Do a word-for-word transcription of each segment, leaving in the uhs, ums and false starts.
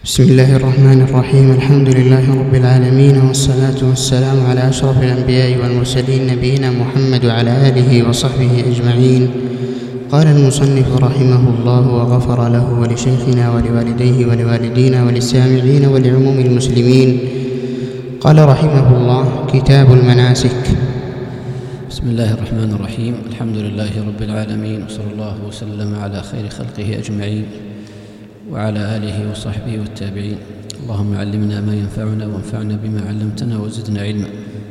بسم الله الرحمن الرحيم. الحمد لله رب العالمين، والصلاة والسلام على أشرف الأنبياء والمرسلين نبينا محمد وعلى آله وصحبه أجمعين. قال المصنف رحمه الله وغفر له ولشيخنا ولوالديه ولوالدينا وللسامعين ولعموم المسلمين. قال رحمه الله: كتاب المناسك. بسم الله الرحمن الرحيم. الحمد لله رب العالمين، وصلى الله وسلم على خير خلقه أجمعين وعلى آله وصحبه والتابعين. اللهم علمنا ما ينفعنا وانفعنا بما علمتنا وزدنا علما.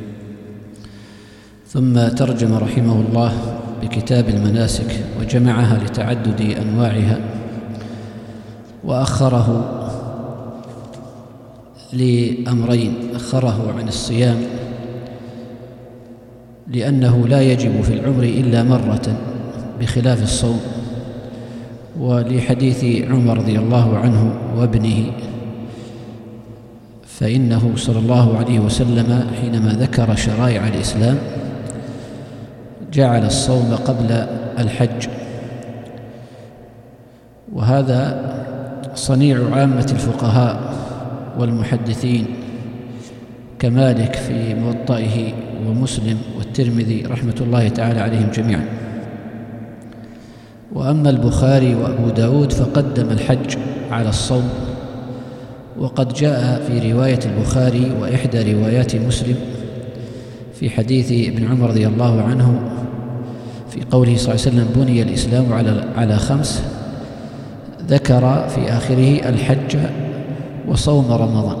ثم ترجم رحمه الله بكتاب المناسك وجمعها لتعدد أنواعها، وأخره لأمرين: أخره عن الصيام لأنه لا يجب في العمر إلا مرة بخلاف الصوم، ولحديث عمر رضي الله عنه وابنه، فإنه صلى الله عليه وسلم حينما ذكر شرائع الإسلام جعل الصوم قبل الحج، وهذا صنيع عامة الفقهاء والمحدثين كمالك في موطئه ومسلم والترمذي رحمة الله تعالى عليهم جميعا. وأما البخاري وأبو داود فقدم الحج على الصوم، وقد جاء في رواية البخاري وإحدى روايات مسلم في حديث ابن عمر رضي الله عنه في قوله صلى الله عليه وسلم: بني الإسلام على على خمس، ذكر في آخره الحج وصوم رمضان.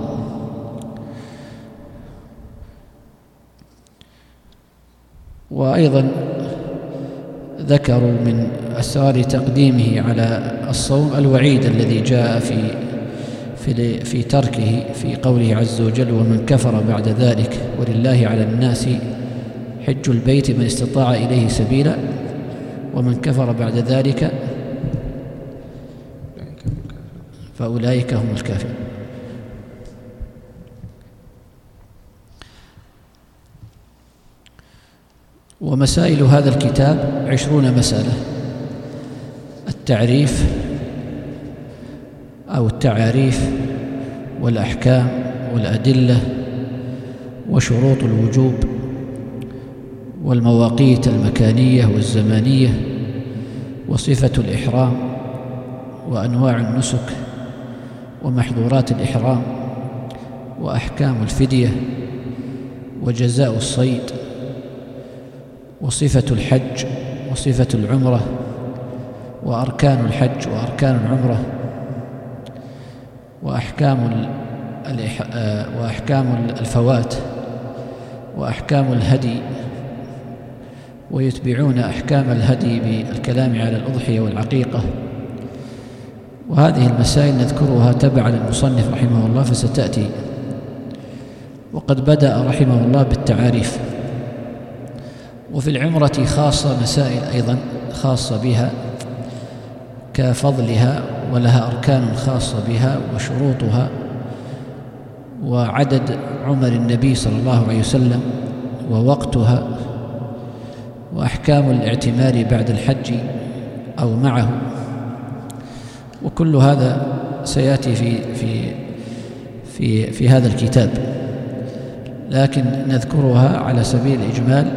وأيضا ذكروا من أسرار تقديمه على الصوم الوعيد الذي جاء في في في تركه في قوله عز وجل: ومن كفر بعد ذلك ولله على الناس حج البيت من استطاع إليه سبيلا، ومن كفر بعد ذلك فأولئك هم الكافرون. ومسائل هذا الكتاب عشرون مسألة: التعريف أو التعاريف، والأحكام، والأدلة، وشروط الوجوب، والمواقيت المكانية والزمانية، وصفة الإحرام، وأنواع النسك، ومحظورات الإحرام، وأحكام الفدية، وجزاء الصيد، وصفة الحج، وصفة العمرة، وأركان الحج وأركان العمرة، وأحكام وأحكام الفوات، وأحكام الهدي، ويتبعون أحكام الهدي بالكلام على الأضحية والعقيقة. وهذه المسائل نذكرها تبعا للمصنف رحمه الله فستأتي. وقد بدأ رحمه الله بالتعاريف. وفي العمرة خاصة مسائل أيضا خاصة بها كفضلها، ولها أركان خاصة بها وشروطها، وعدد عمر النبي صلى الله عليه وسلم، ووقتها، وأحكام الاعتمار بعد الحج أو معه. وكل هذا سيأتي في في في في هذا الكتاب، لكن نذكرها على سبيل الإجمال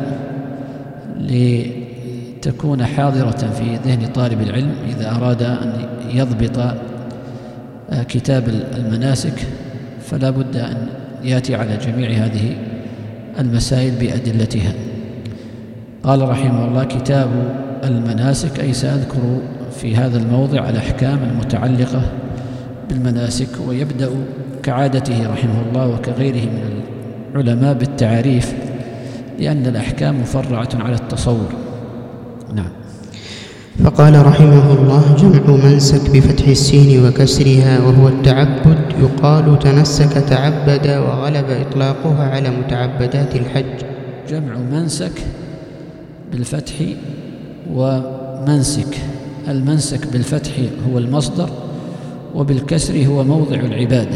لتكون حاضرة في ذهن طالب العلم إذا أراد أن يضبط كتاب المناسك، فلا بد أن يأتي على جميع هذه المسائل بأدلتها. قال رحمه الله: كتاب المناسك، أي سأذكر في هذا الموضع الأحكام المتعلقة بالمناسك. ويبدأ كعادته رحمه الله وكغيره من العلماء بالتعاريف، لأن الأحكام مفرعة على التصور. نعم. فقال رحمه الله: جمع منسك بفتح السين وكسرها، وهو التعبد. يقال تنسك تعبد، وغلب إطلاقها على متعبدات الحج. جمع منسك بالفتح ومنسك. المنسك بالفتح هو المصدر، وبالكسر هو موضع العبادة،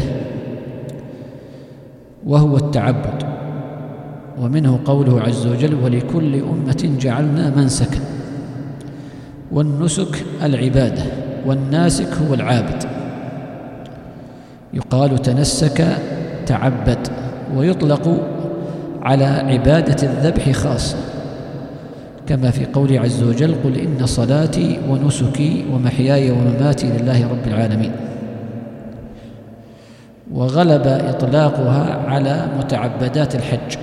وهو التعبد. ومنه قوله عز وجل: ولكل أمة جعلنا منسكا. والنسك العبادة، والناسك هو العابد. يقال تنسك تعبد، ويطلق على عبادة الذبح خاصة، كما في قوله عز وجل: قل إن صلاتي ونسكي ومحياي ومماتي لله رب العالمين. وغلب إطلاقها على متعبدات الحج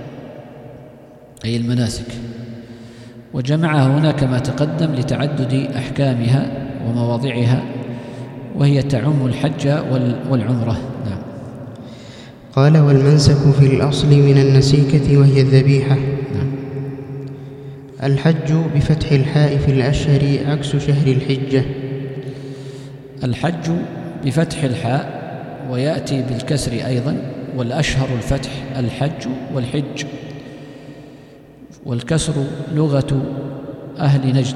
أي المناسك، وجمعها هنا كما تقدم لتعدد أحكامها ومواضعها، وهي تعم الحج والعمرة. نعم. قال: والمنسك في الأصل من النسيكة وهي الذبيحة. نعم. الحج بفتح الحاء في الأشهر عكس شهر الحجة. الحج بفتح الحاء ويأتي بالكسر أيضا، والأشهر الفتح الحج والحج، والكسر لغة أهل نجد.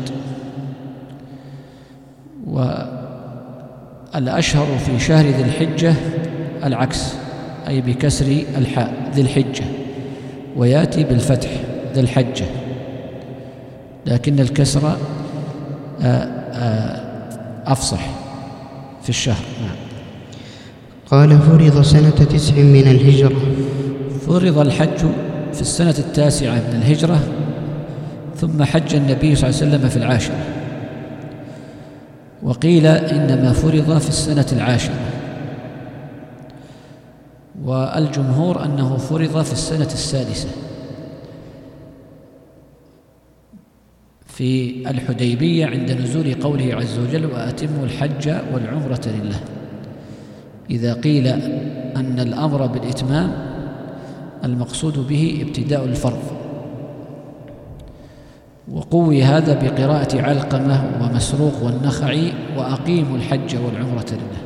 والأشهر في شهر ذي الحجة العكس، أي بكسر الحاء ذي الحجة، ويأتي بالفتح ذي الحجة، لكن الكسر أفصح في الشهر. نعم. قال: فرض سنة تسع من الهجرة. فرض الحج في السنة التاسعة من الهجرة، ثم حج النبي صلى الله عليه وسلم في العاشرة، وقيل إنما فرض في السنة العاشرة، والجمهور أنه فرض في السنة السادسة في الحديبية عند نزول قوله عز وجل: وأتموا الحج والعمرة لله. إذا قيل أن الأمر بالإتمام المقصود به ابتداء الفرض، وقوي هذا بقراءة علقمة ومسروق والنخعي: وأقيموا الحج والعمرة لله.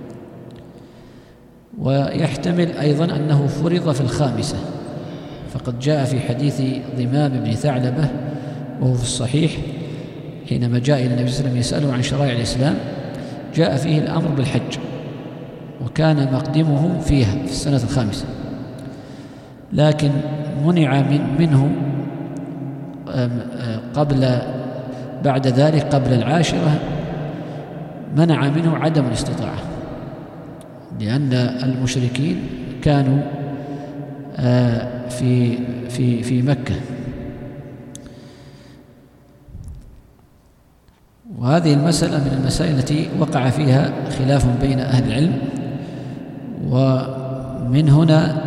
ويحتمل أيضا أنه فرض في الخامسة، فقد جاء في حديث ضمام بن ثعلبة وهو في الصحيح حينما جاء إلى النبي صلى الله عليه وسلم يسأله عن شرائع الإسلام، جاء فيه الأمر بالحج، وكان مقدمه فيها في السنة الخامسة، لكن منع من منه قبل بعد ذلك قبل العاشرة، منع منه عدم الاستطاعة، لأن المشركين كانوا في في في مكة. وهذه المسألة من المسائل التي وقع فيها خلاف بين أهل العلم، ومن هنا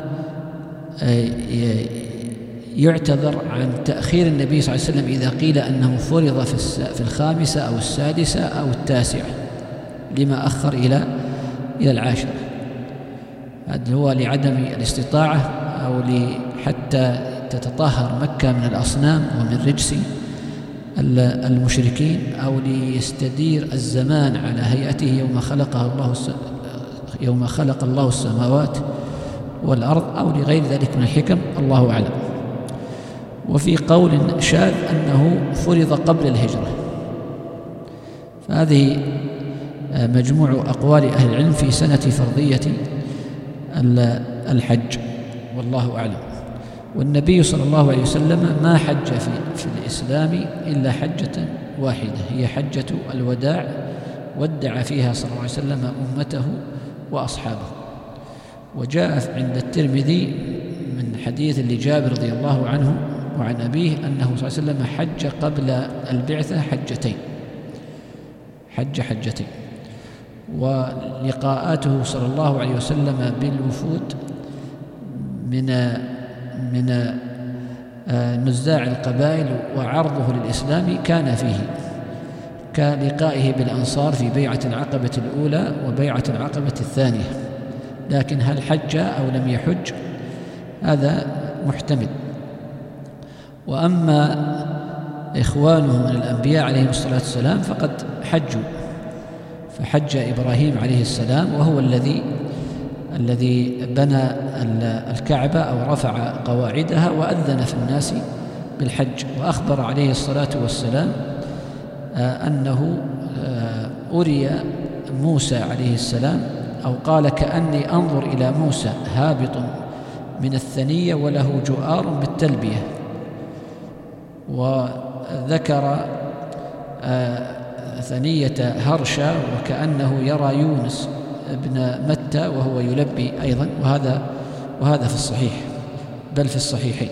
يعتذر عن تأخير النبي صلى الله عليه وسلم إذا قيل أنه فرض في الخامسة أو السادسة أو التاسعة، لما أخر إلى إلى العاشرة. هذا هو لعدم الاستطاعة، أو حتى تتطهر مكة من الأصنام ومن رجس المشركين، أو ليستدير الزمان على هيئته يوم خلقه الله يوم خلق الله السماوات والأرض، أو لغير ذلك من الحكم، الله أعلم. وفي قول شاذ أنه فرض قبل الهجرة. فهذه مجموع أقوال أهل العلم في سنة فرضية الحج، والله أعلم. والنبي صلى الله عليه وسلم ما حج في, في الإسلام إلا حجة واحدة، هي حجة الوداع، ودع فيها صلى الله عليه وسلم أمته وأصحابه. وجاء عند الترمذي من حديث لجابر رضي الله عنه وعن أبيه أنه صلى الله عليه وسلم حج قبل البعثة حجتين، حج حجتين. ولقاءاته صلى الله عليه وسلم بالوفود من من نزاع القبائل وعرضه للإسلام كان فيه، كلقائه بالأنصار في بيعة العقبة الأولى وبيعة العقبة الثانية. لكن هل حج أو لم يحج هذا محتمل. وأما إخوانه من الأنبياء عليهم الصلاة والسلام فقد حجوا، فحج إبراهيم عليه السلام وهو الذي الذي بنى الكعبة أو رفع قواعدها وأذن في الناس بالحج. وأخبر عليه الصلاة والسلام أنه أري موسى عليه السلام، أو قال: كأني أنظر إلى موسى هابط من الثنية وله جؤار بالتلبية. وذكر ثنية هرشا وكأنه يرى يونس بن متى وهو يلبي أيضا، وهذا وهذا في الصحيح بل في الصحيحين.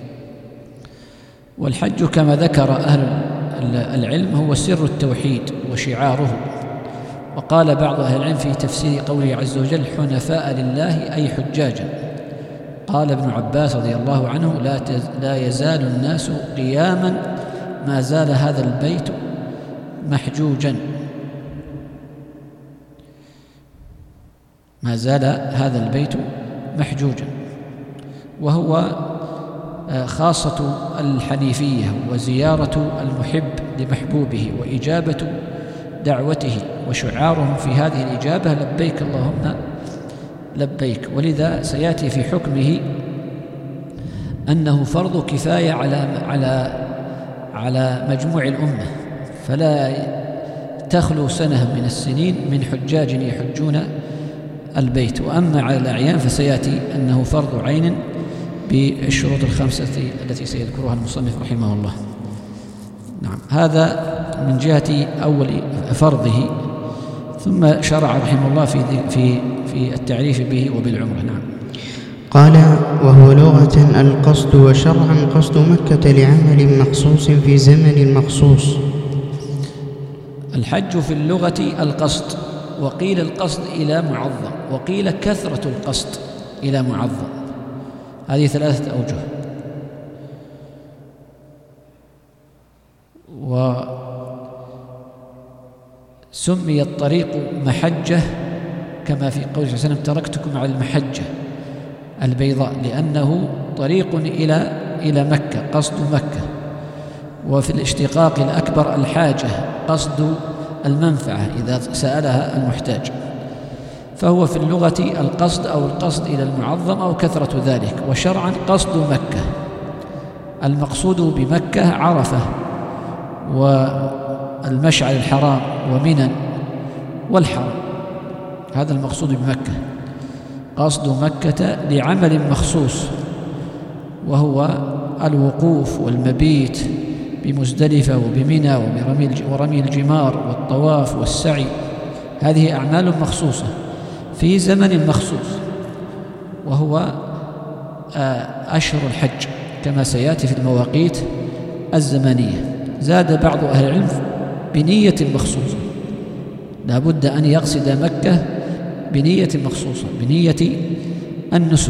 والحج كما ذكر أهل العلم هو سر التوحيد وشعاره. وقال بعض أهل العلم في تفسير قوله عز وجل حنفاء لله أي حجاجا. قال ابن عباس رضي الله عنه لا, لا يزال الناس قياما ما زال هذا البيت محجوجا، ما زال هذا البيت محجوجا، وهو خاصة الحنيفية وزيارة المحب لمحبوبه وإجابة دعوته، وشعارهم في هذه الإجابة لبيك اللهم لبيك. ولذا سيأتي في حكمه أنه فرض كفاية على على على مجموع الأمة، فلا تخلو سنة من السنين من حجاج يحجون البيت. وأما على الأعيان فسيأتي أنه فرض عين بالشروط الخمسة التي سيذكرها المصنف رحمه الله. نعم، هذا من جهة أول فرضه. ثم شرع رحمه الله في في في التعريف به وبالعمرة. نعم. قال وهو لغة القصد، وشرعا قصد مكة لعمل مخصوص في زمن مخصوص. الحج في اللغة القصد، وقيل القصد إلى معظم، وقيل كثرة القصد إلى معظم. هذه ثلاثة أوجه. وسمي الطريق محجة كما في قوله صلى الله عليه وسلم تركتكم على المحجة البيضاء، لأنه طريق إلى إلى مكة، قصد مكة. وفي الاشتقاق الأكبر الحاجة، قصد المنفعة إذا سألها المحتاج. فهو في اللغة القصد أو القصد إلى المعظم أو كثرة ذلك. وشرعا قصد مكة، المقصود بمكة عرفة والمشعر الحرام ومنى والحرم، هذا المقصود بمكة. قصد مكة لعمل مخصوص، وهو الوقوف والمبيت بمزدلفة وبمنى ورمي الجمار والطواف والسعي. هذه أعمال مخصوصة في زمن مخصوص، وهو أشهر الحج كما سيأتي في المواقيت الزمنية. زاد بعض أهل العلم بنية مخصوصة، لا بد أن يقصد مكة بنية مخصوصة، بنية النسك.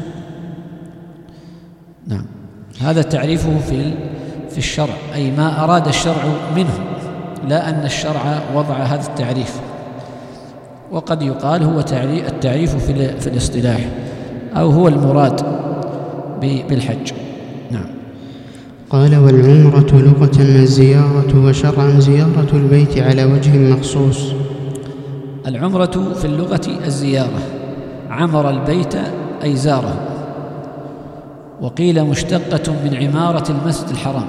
نعم، هذا تعريفه في في الشرع، أي ما أراد الشرع منه، لا أن الشرع وضع هذا التعريف. وقد يقال هو التعريف في في الاصطلاح، أو هو المراد بالحج. نعم. قال والعمرة لغة الزيارة، وشرعا زيارة البيت على وجه مخصوص. العمرة في اللغة الزيارة، عمر البيت أي زاره، وقيل مشتقة من عمارة المسجد الحرام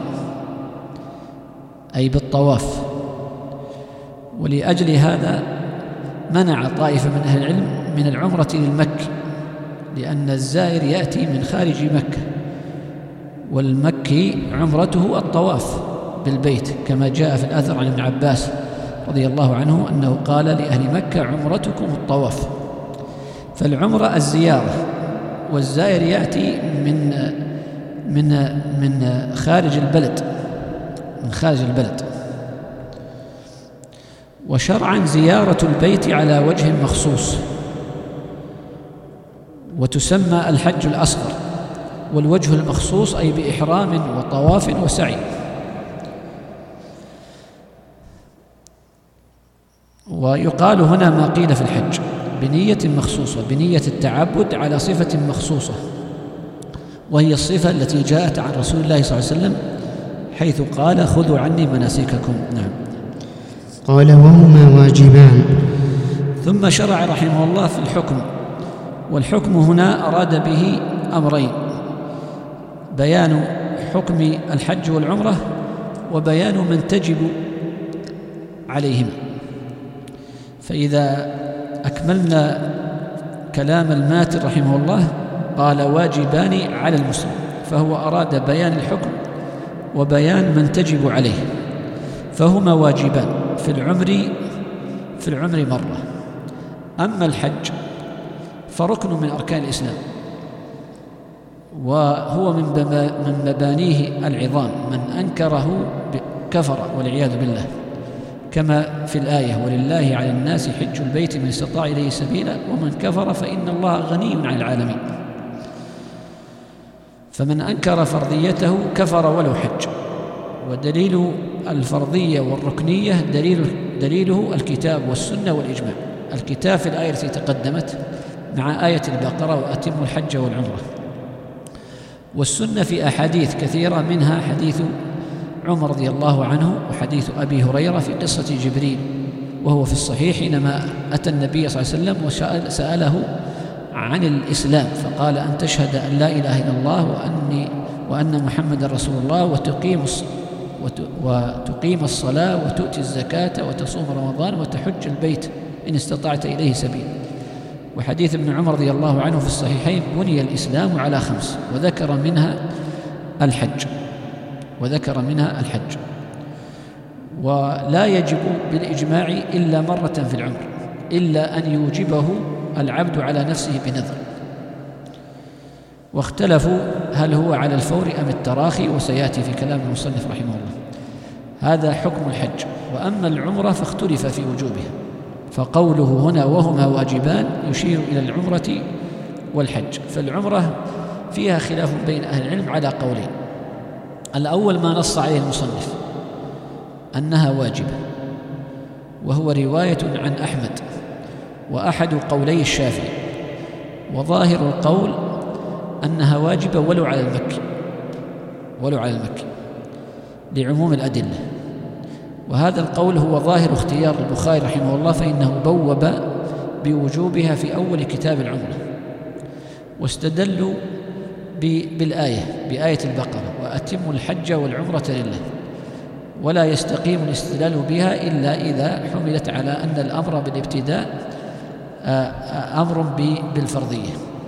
أي بالطواف. ولأجل هذا منع طائفة من أهل العلم من العمرة للمكي، لأن الزائر يأتي من خارج مكة، والمكي عمرته الطواف بالبيت، كما جاء في الأثر عن ابن عباس رضي الله عنه أنه قال لأهل مكة عمرتكم الطواف. فالعمرة الزيارة، والزائر يأتي من من من خارج البلد من خارج البلد. وشرعا زيارة البيت على وجه مخصوص، وتسمى الحج الأصغر، والوجه المخصوص أي بإحرام وطواف وسعي. ويقال هنا ما قيل في الحج بنية مخصوصة، بنية التعبد على صفة مخصوصة، وهي الصفة التي جاءت عن رسول الله صلى الله عليه وسلم حيث قال خذوا عني مناسككم. نعم. قال وهما واجبان. ثم شرع رحمه الله في الحكم، والحكم هنا أراد به أمرين: بيان حكم الحج والعمرة، وبيان من تجب عليهما. فإذا أكملنا كلام الماتر رحمه الله قال واجبان على المسلم، فهو أراد بيان الحكم وبيان من تجب عليه. فهما واجبان في العمر في العمر مرة، أما الحج فركن من أركان الإسلام، وهو من مبانيه العظام، من أنكره كفر والعياذ بالله، كما في الآية: ولله على الناس حج البيت من استطاع إليه سبيلا ومن كفر فإن الله غني عن العالمين. فمن أنكر فرضيته كفر ولو حج. ودليل الفرضية والركنية دليل دليله الكتاب والسنة والإجماع. الكتاب في الآية التي تقدمت مع آية البقرة: وأتموا الحج والعمرة. والسنة في أحاديث كثيرة، منها حديث عمر رضي الله عنه وحديث أبي هريرة في قصة جبريل وهو في الصحيح، حينما أتى النبي صلى الله عليه وسلم وسأله عن الإسلام فقال: أن تشهد أن لا إله إلا الله وأني وأن محمد رسول الله وتقيم وتقيم الصلاة وتؤتي الزكاة وتصوم رمضان وتحج البيت إن استطعت إليه سبيل. وحديث ابن عمر رضي الله عنه في الصحيحين: بني الإسلام على خمس، وذكر منها الحج وذكر منها الحج ولا يجب بالإجماع إلا مرة في العمر، إلا أن يوجبه العبد على نفسه بنذر. واختلفوا هل هو على الفور أم التراخي، وسيأتي في كلام المصنف رحمه الله. هذا حكم الحج. وأما العمرة فاختلف في وجوبها، فقوله هنا وهما واجبان يشير إلى العمرة والحج. فالعمرة فيها خلاف بين أهل العلم على قولين: الأول ما نص عليه المصنف أنها واجبة، وهو رواية عن أحمد وأحد قولي الشافعي، وظاهر القول أنها واجبة ولو على المكي ولو على المكي لعموم الأدلة. وهذا القول هو ظاهر اختيار البخاري رحمه الله، فإنه بوب بوجوبها في أول كتاب العمرة، واستدلوا بالآية بآية البقرة: وأتموا الحج والعمرة لله. ولا يستقيم الاستدلال بها إلا إذا حملت على أن الأمر بالابتداء أمر بالفرضية.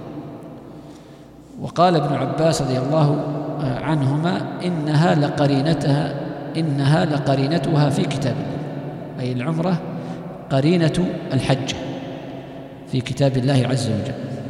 وقال ابن عباس رضي الله عنهما: إنها لقرينتها إنها لقرينتها في كتاب الله، أي العمرة قرينة الحج في كتاب الله عز وجل.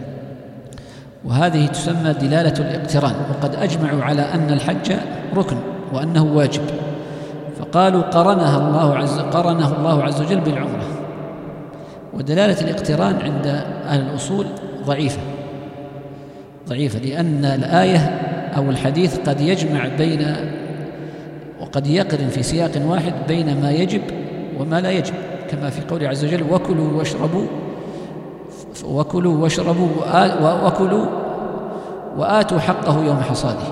وهذه تسمى دلالة الاقتران. وقد أجمعوا على أن الحج ركن وأنه واجب، فقالوا قرنها الله عز قرنه الله عز وجل بالعمرة. ودلالة الاقتران عند أهل الأصول ضعيفة ضعيفة لأن الآية أو الحديث قد يجمع بين وقد يقرن في سياق واحد بين ما يجب وما لا يجب، كما في قوله عز وجل: وكلوا واشربوا وكلوا واشربوا وكلوا وآتوا حقه يوم حصاده.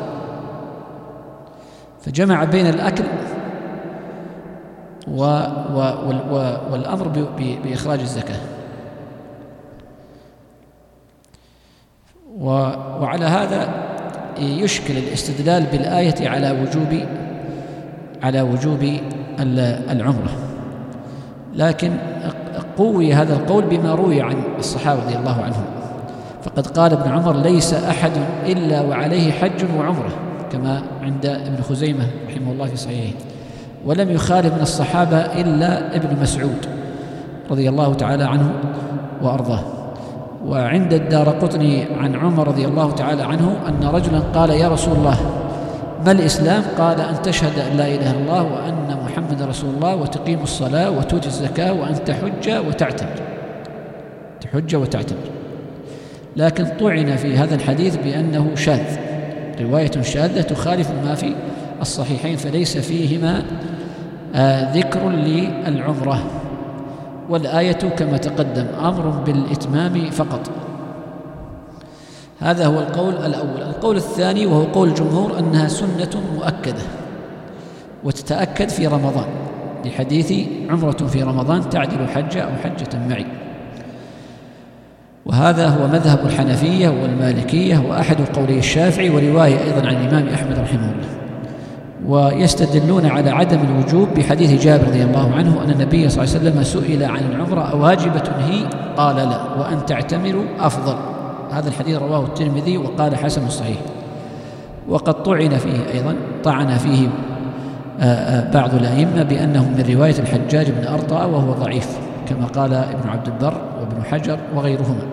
فجمع بين الأكل و و والأمر بإخراج الزكاة. وعلى هذا يشكل الاستدلال بالآية على وجوب على وجوب العمرة، لكن قوي هذا القول بما روي عن الصحابة رضي الله عنهم. فقد قال ابن عمر: ليس أحد إلا وعليه حج وعمرة، كما عند ابن خزيمة رحمه الله في صحيحه. ولم يخالف من الصحابة إلا ابن مسعود رضي الله تعالى عنه وأرضاه. وعند الدارقطني عن عمر رضي الله تعالى عنه أن رجلا قال: يا رسول الله، ما الإسلام؟ قال: أن تشهد أن لا إله إلا الله وأن محمد رسول الله وتقيم الصلاة وتؤتي الزكاة وأن تحج وتعتمر تحج وتعتمر لكن طعن في هذا الحديث بأنه شاذ، رواية شاذة تخالف ما في الصحيحين، فليس فيهما آه ذكر للعمرة. والآية كما تقدم أمر بالإتمام فقط. هذا هو القول الأول. القول الثاني وهو قول الجمهور أنها سنة مؤكدة وتتأكد في رمضان، لحديث: عمرة في رمضان تعدل حجة أو حجة معي. وهذا هو مذهب الحنفية والمالكية وأحد قولي الشافعي، ورواية أيضا عن الإمام أحمد رحمه الله. ويستدلون على عدم الوجوب بحديث جابر رضي الله عنه أن النبي صلى الله عليه وسلم سئل عن العمرة: أواجبة هي؟ قال: لا، وأن تعتمروا أفضل. هذا الحديث رواه الترمذي وقال حسن صحيح. وقد طعن فيه أيضا طعن فيه بعض الأئمة بأنه من رواية الحجاج بن أرطاء، وهو ضعيف، كما قال ابن عبد البر وابن وابن حجر وغيرهما.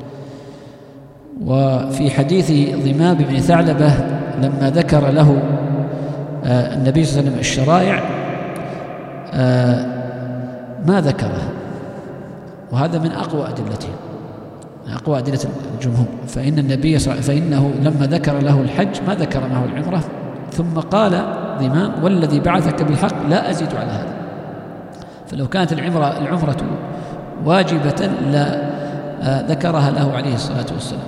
وفي حديث ضمام بن ثعلبة لما ذكر له النبي صلى الله عليه وسلم الشرائع ما ذكرها، وهذا من أقوى أدلته، أقوى أدلة الجمهور. فإن النبي فإنه لما ذكر له الحج ما ذكر معه العمرة، ثم قال ضمام والذي بعثك بالحق لا أزيد على هذا. فلو كانت العمرة العمرة واجبة لا ذكرها له عليه الصلاة والسلام،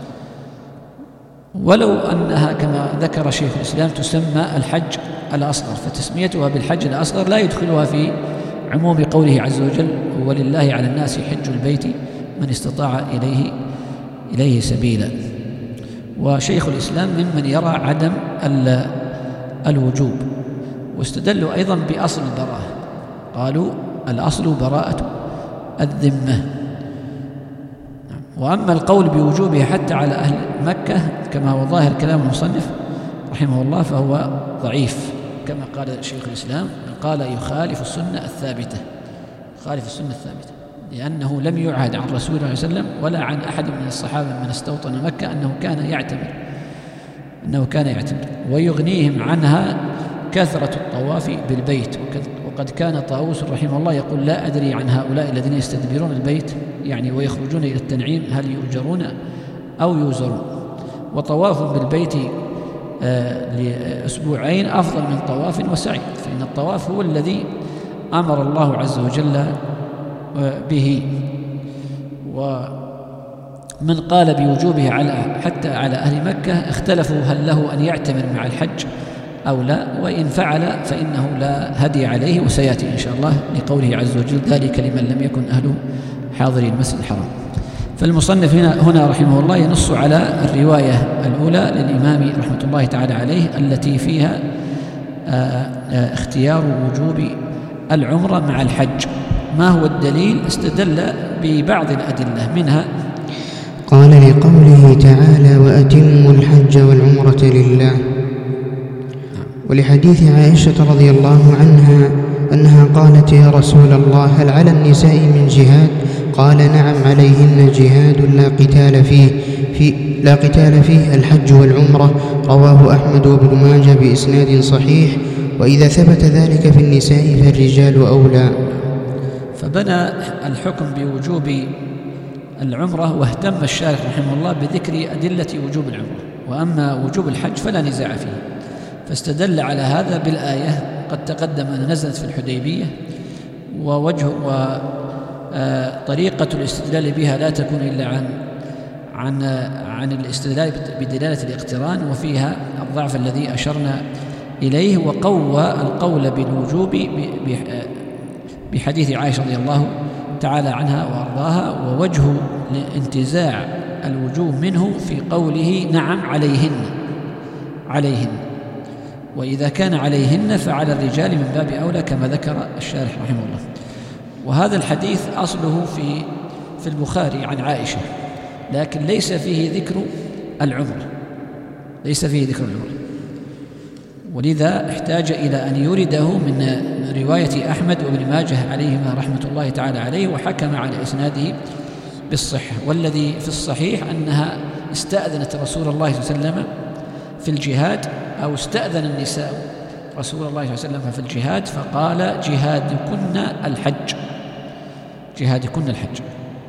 ولو أنها كما ذكر شيخ الإسلام تسمى الحج الأصغر، فتسميتها بالحج الأصغر لا يدخلها في عموم قوله عز وجل ولله على الناس حج البيت من استطاع إليه إليه سبيلا. وشيخ الإسلام ممن يرى عدم الوجوب، واستدلوا أيضا بأصل البراءة، قالوا الأصل براءة الذمة. وأما القول بوجوبها حتى على أهل مكة كما هو ظاهر كلام المصنف رحمه الله فهو ضعيف، كما قال شيخ الإسلام قال يخالف السنة الثابتة، يخالف السنة الثابتة، لأنه لم يعهد عن رسول الله صلى الله عليه وسلم ولا عن أحد من الصحابة من استوطن مكة أنه كان يعتمر أنه كان يعتمر ويغنيهم عنها كثرة الطواف بالبيت. وقد كان طاووس رحمه الله يقول لا أدري عن هؤلاء الذين يستدبرون البيت يعني ويخرجون إلى التنعيم هل يؤجرون أو يوزرون، وطواف بالبيت آه لأسبوعين أفضل من طواف وسعي، فإن الطواف هو الذي أمر الله عز وجل به. ومن قال بوجوبه على حتى على أهل مكة اختلفوا هل له أن يعتمر مع الحج أو لا، وإن فعل فإنه لا هدي عليه، وسيأتي إن شاء الله لقوله عز وجل ذلك لمن لم يكن أهله حاضري المسجد الحرام. فالمصنف هنا, هنا رحمه الله ينص على الرواية الأولى للإمام رحمة الله تعالى عليه التي فيها آآ آآ اختيار وجوب العمرة مع الحج. ما هو الدليل؟ استدل ببعض الأدلة منها قال لقوله تعالى وأتموا الحج والعمرة لله، ولحديث عائشة رضي الله عنها أنها قالت يا رسول الله هل على النساء من جهاد؟ قال نعم عليهن جهاد لا قتال فيه في لا قتال فيه الحج والعمرة. رواه أحمد وابن ماجه بإسناد صحيح، وإذا ثبت ذلك في النساء فالرجال أولى. فبنى الحكم بوجوب العمرة، واهتم الشارح رحمه الله بذكر أدلة وجوب العمرة، وأما وجوب الحج فلا نزاع فيه، فاستدل على هذا بالآية قد تقدم أن نزلت في الحديبية، ووجه وطريقة الاستدلال بها لا تكون إلا عن عن عن الاستدلال بدلالة الاقتران، وفيها الضعف الذي أشرنا إليه. وقوى القول بالوجوب بحديث عائشة رضي الله تعالى عنها وأرضاها، ووجه انتزاع الوجوب منه في قوله نعم عليهن عليهن وإذا كان عليهن فعلى الرجال من باب أولى كما ذكر الشارح رحمه الله. وهذا الحديث أصله في في البخاري عن عائشة، لكن ليس فيه ذكر العمرة، ليس فيه ذكر العمرة، ولذا احتاج إلى أن يورده من رواية أحمد وابن ماجه عليهما رحمة الله تعالى عليه، وحكم على إسناده بالصحة. والذي في الصحيح أنها استأذنت رسول الله صلى الله عليه وسلم في الجهاد، أو استأذن النساء رسول الله صلى الله عليه وسلم في الجهاد فقال جهادكن الحج، جهادكن الحج.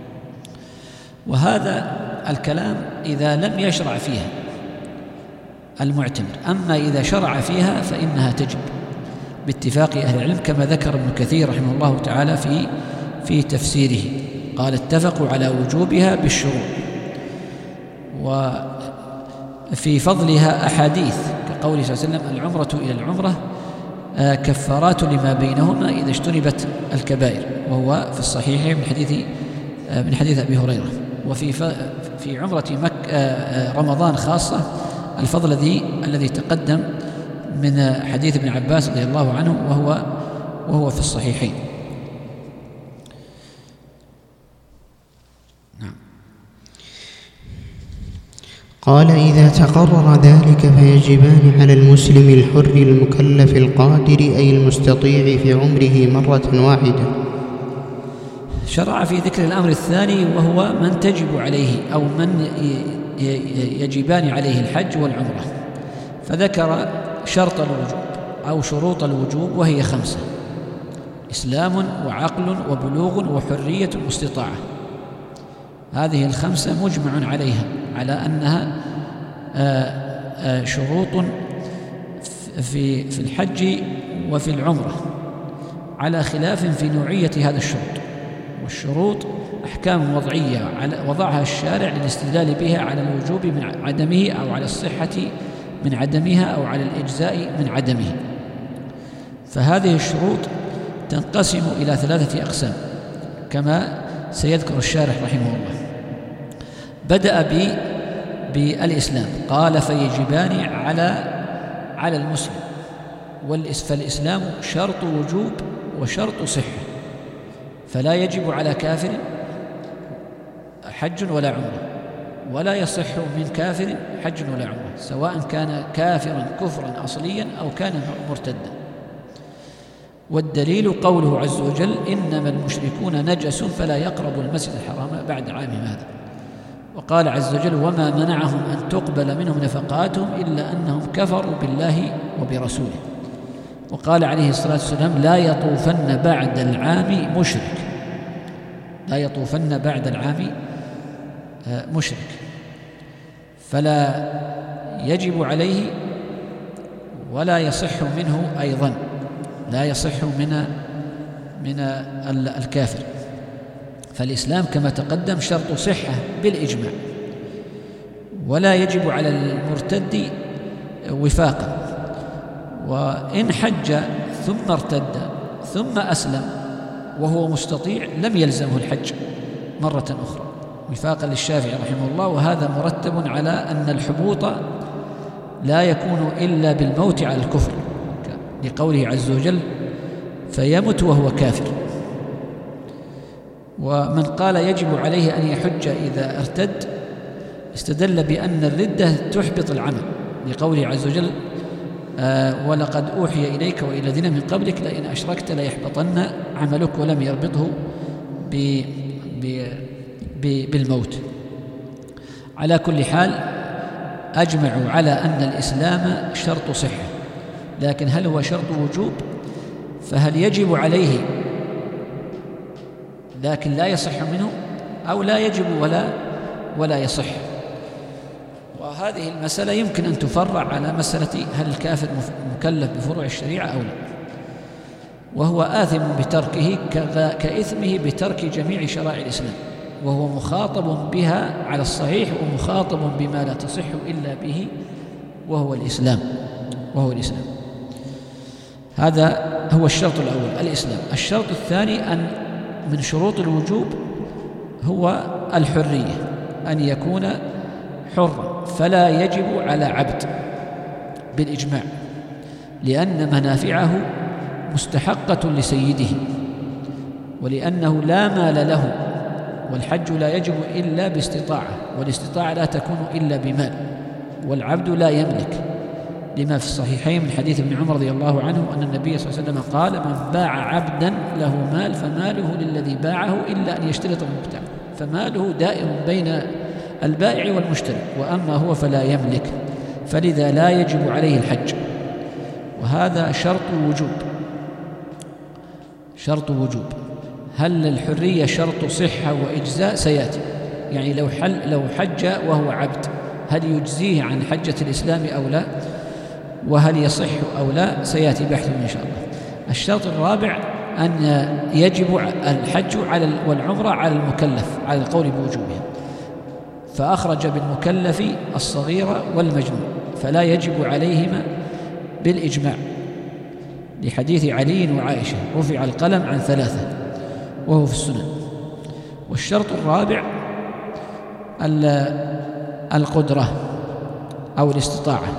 وهذا الكلام إذا لم يشرع فيها المعتمر، أما إذا شرع فيها فإنها تجب باتفاق أهل العلم، كما ذكر ابن كثير رحمه الله تعالى في في تفسيره، قال اتفقوا على وجوبها بالشروط، وفي فضلها أحاديث كقوله صلى الله عليه وسلم العمرة إلى العمرة كفارات لما بينهما إذا اجتنبت الكبائر، وهو في الصحيح من حديث من حديث أبي هريرة. وفي في عمرة مكة رمضان خاصة الفضل الذي الذي تقدم من حديث ابن عباس رضي الله عنه، وهو وهو في الصحيحين. نعم. قال إذا تقرر ذلك فيجبان على المسلم الحر المكلف القادر أي المستطيع في عمره مرة واحدة. شرع في ذكر الأمر الثاني وهو من تجب عليه أو من يجبان عليه الحج والعمرة، فذكر شرط الوجوب أو شروط الوجوب وهي خمسة: إسلام وعقل وبلوغ وحرية واستطاعة. هذه الخمسة مجمع عليها على أنها شروط في في الحج وفي العمرة، على خلاف في نوعية هذا الشروط. والشروط أحكام وضعية وضعها الشارع للاستدلال بها على الوجوب من عدمه أو على الصحة من عدمها أو على الإجزاء من عدمه. فهذه الشروط تنقسم إلى ثلاثة أقسام كما سيذكر الشارح رحمه الله. بدأ ب بالإسلام، قال: فيجبان على على المسلم، فالإسلام شرط وجوب وشرط صحة، فلا يجب على كافر حج ولا عمرة، ولا يصح من كافر حج ولا عمرة، سواء كان كافرا كفرا أصليا أو كان مرتدا. والدليل قوله عز وجل: إنما المشركون نجس فلا يقربوا المسجد الحرام بعد عامهم هذا. وقال عز وجل: وما منعهم أن تقبل منهم نفقاتهم إلا أنهم كفروا بالله وبرسوله. وقال عليه الصلاة والسلام: لا يطوفن بعد العام مشرك، لا يطوفن بعد العام مشرك، فلا يجب عليه ولا يصح منه أيضا، لا يصح من من الكافر. فالإسلام كما تقدم شرط صحة بالإجماع، ولا يجب على المرتد وفاقا. وإن حج ثم ارتد ثم أسلم وهو مستطيع لم يلزمه الحج مرة أخرى، وفاقا للشافعي رحمه الله. وهذا مرتب على أن الحبوط لا يكون إلا بالموت على الكفر، لقوله عز وجل: فيمت وهو كافر. ومن قال يجب عليه أن يحج إذا ارتد استدل بأن الردة تحبط العمل، لقوله عز وجل: آه ولقد أوحي إليك وإلى الذين من قبلك لئن أشركت ليحبطن عملك، ولم يربطه ب ب ب بالموت. على كل حال أجمعوا على أن الإسلام شرط صحة، لكن هل هو شرط وجوب؟ فهل يجب عليه لكن لا يصح منه، أو لا يجب ولا ولا يصح؟ وهذه المسألة يمكن أن تفرع على مسألة هل الكافر مكلف بفروع الشريعة أو لا، وهو آثم بتركه كإثمه بترك جميع شرائع الإسلام، وهو مخاطب بها على الصحيح، ومخاطب بما لا تصح إلا به وهو الإسلام وهو الإسلام. هذا هو الشرط الأول، الإسلام. الشرط الثاني أن من شروط الوجوب هو الحرية، أن يكون حرا، فلا يجب على عبد بالإجماع، لأن منافعه مستحقة لسيده، ولأنه لا مال له، والحج لا يجب إلا باستطاعة، والاستطاعة لا تكون إلا بمال، والعبد لا يملك، لما في الصحيحين من حديث ابن عمر رضي الله عنه أن النبي صلى الله عليه وسلم قال: من باع عبدا له مال فماله للذي باعه إلا أن يشترط المبتاع، فماله دائر بين البائع والمشتري، وأما هو فلا يملك، فلذا لا يجب عليه الحج. وهذا شرط وجوب، شرط وجوب. هل الحرية شرط صحة وإجزاء؟ سيأتي، يعني لو حل لو حج وهو عبد هل يجزيه عن حجة الإسلام أو لا، وهل يصح أو لا، سيأتي بحث إن شاء الله. الشرط الرابع أن يجب الحج على والعمرة على المكلف على القول بوجوبها، فأخرج بالمكلف الصغير والمجنون، فلا يجب عليهما بالإجماع، لحديث علي وعائشة: رفع القلم عن ثلاثة، وهو في السنن. والشرط الرابع القدرة أو الاستطاعة،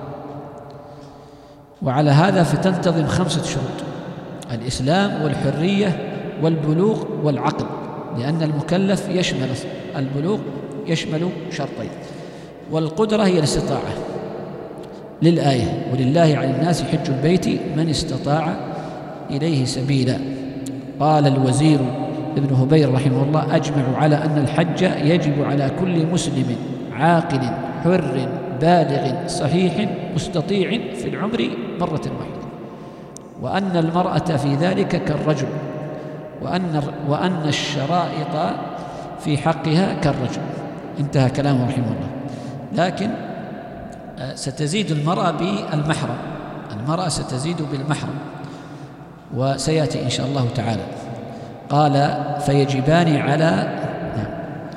وعلى هذا فتنتظم خمسة شروط: الإسلام والحرية والبلوغ والعقل، لأن المكلف يشمل البلوغ يشمل شرطين، والقدرة هي الاستطاعة للآية: ولله على الناس حج البيت من استطاع إليه سبيلا. قال الوزير ابن هبير رحمه الله أجمعوا على أن الحج يجب على كل مسلم عاقل حر بالغ صحيح مستطيع في العمر مرة واحدة، وأن المرأة في ذلك كالرجل، وأن وأن الشرائط في حقها كالرجل. انتهى كلامه رحمه الله. لكن ستزيد المرأة بالمحرم، المرأة ستزيد بالمحرم، وسيأتي إن شاء الله تعالى. قال فيجبان على نعم.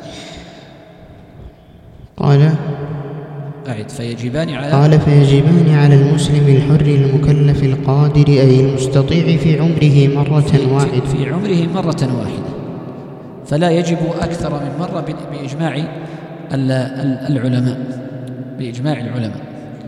قال أعد فيجبان على قال فيجبان على المسلم الحر المكلف القادر أي المستطيع في عمره مرة واحدة في عمره مرة واحدة، فلا يجب أكثر من مرة بإجماع العلماء بإجماع العلماء.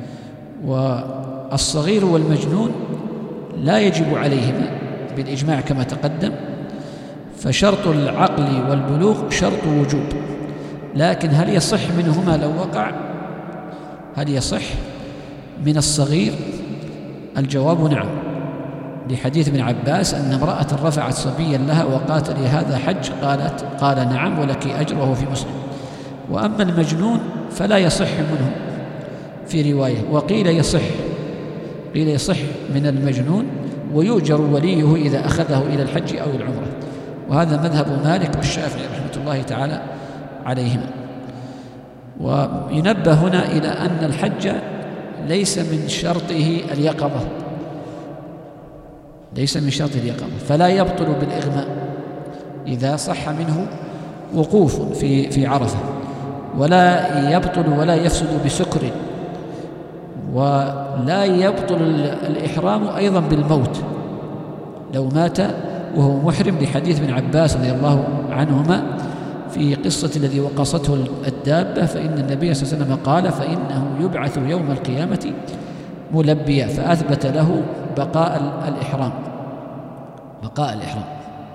والصغير والمجنون لا يجب عليهما بالإجماع كما تقدم، فشرط العقل والبلوغ شرط وجوب. لكن هل يصح منهما لو وقع؟ هل يصح من الصغير؟ الجواب نعم، لحديث ابن عباس أن امرأة رفعت صبيا لها وقالت لي هذا حج، قالت قال نعم ولك أجره في مسلم. وأما المجنون فلا يصح منه في رواية، وقيل يصح قيل يصح من المجنون ويؤجر وليه إذا أخذه إلى الحج أو العمرة، وهذا مذهب مالك والشافعي رحمة الله تعالى عليهما. وينبه هنا إلى أن الحج ليس من شرطه اليقظة، ليس من شرطه اليقظة، فلا يبطل بالإغماء إذا صح منه وقوف في في عرفة، ولا يبطل ولا يفسد بسكر، ولا يبطل الإحرام أيضا بالموت لو مات وهو محرم، لحديث ابن عباس رضي الله عنهما في قصة الذي وقصته الدابة، فإن النبي صلى الله عليه وسلم قال فإنه يبعث يوم القيامة ملبيا، فأثبت له بقاء الإحرام بقاء الإحرام.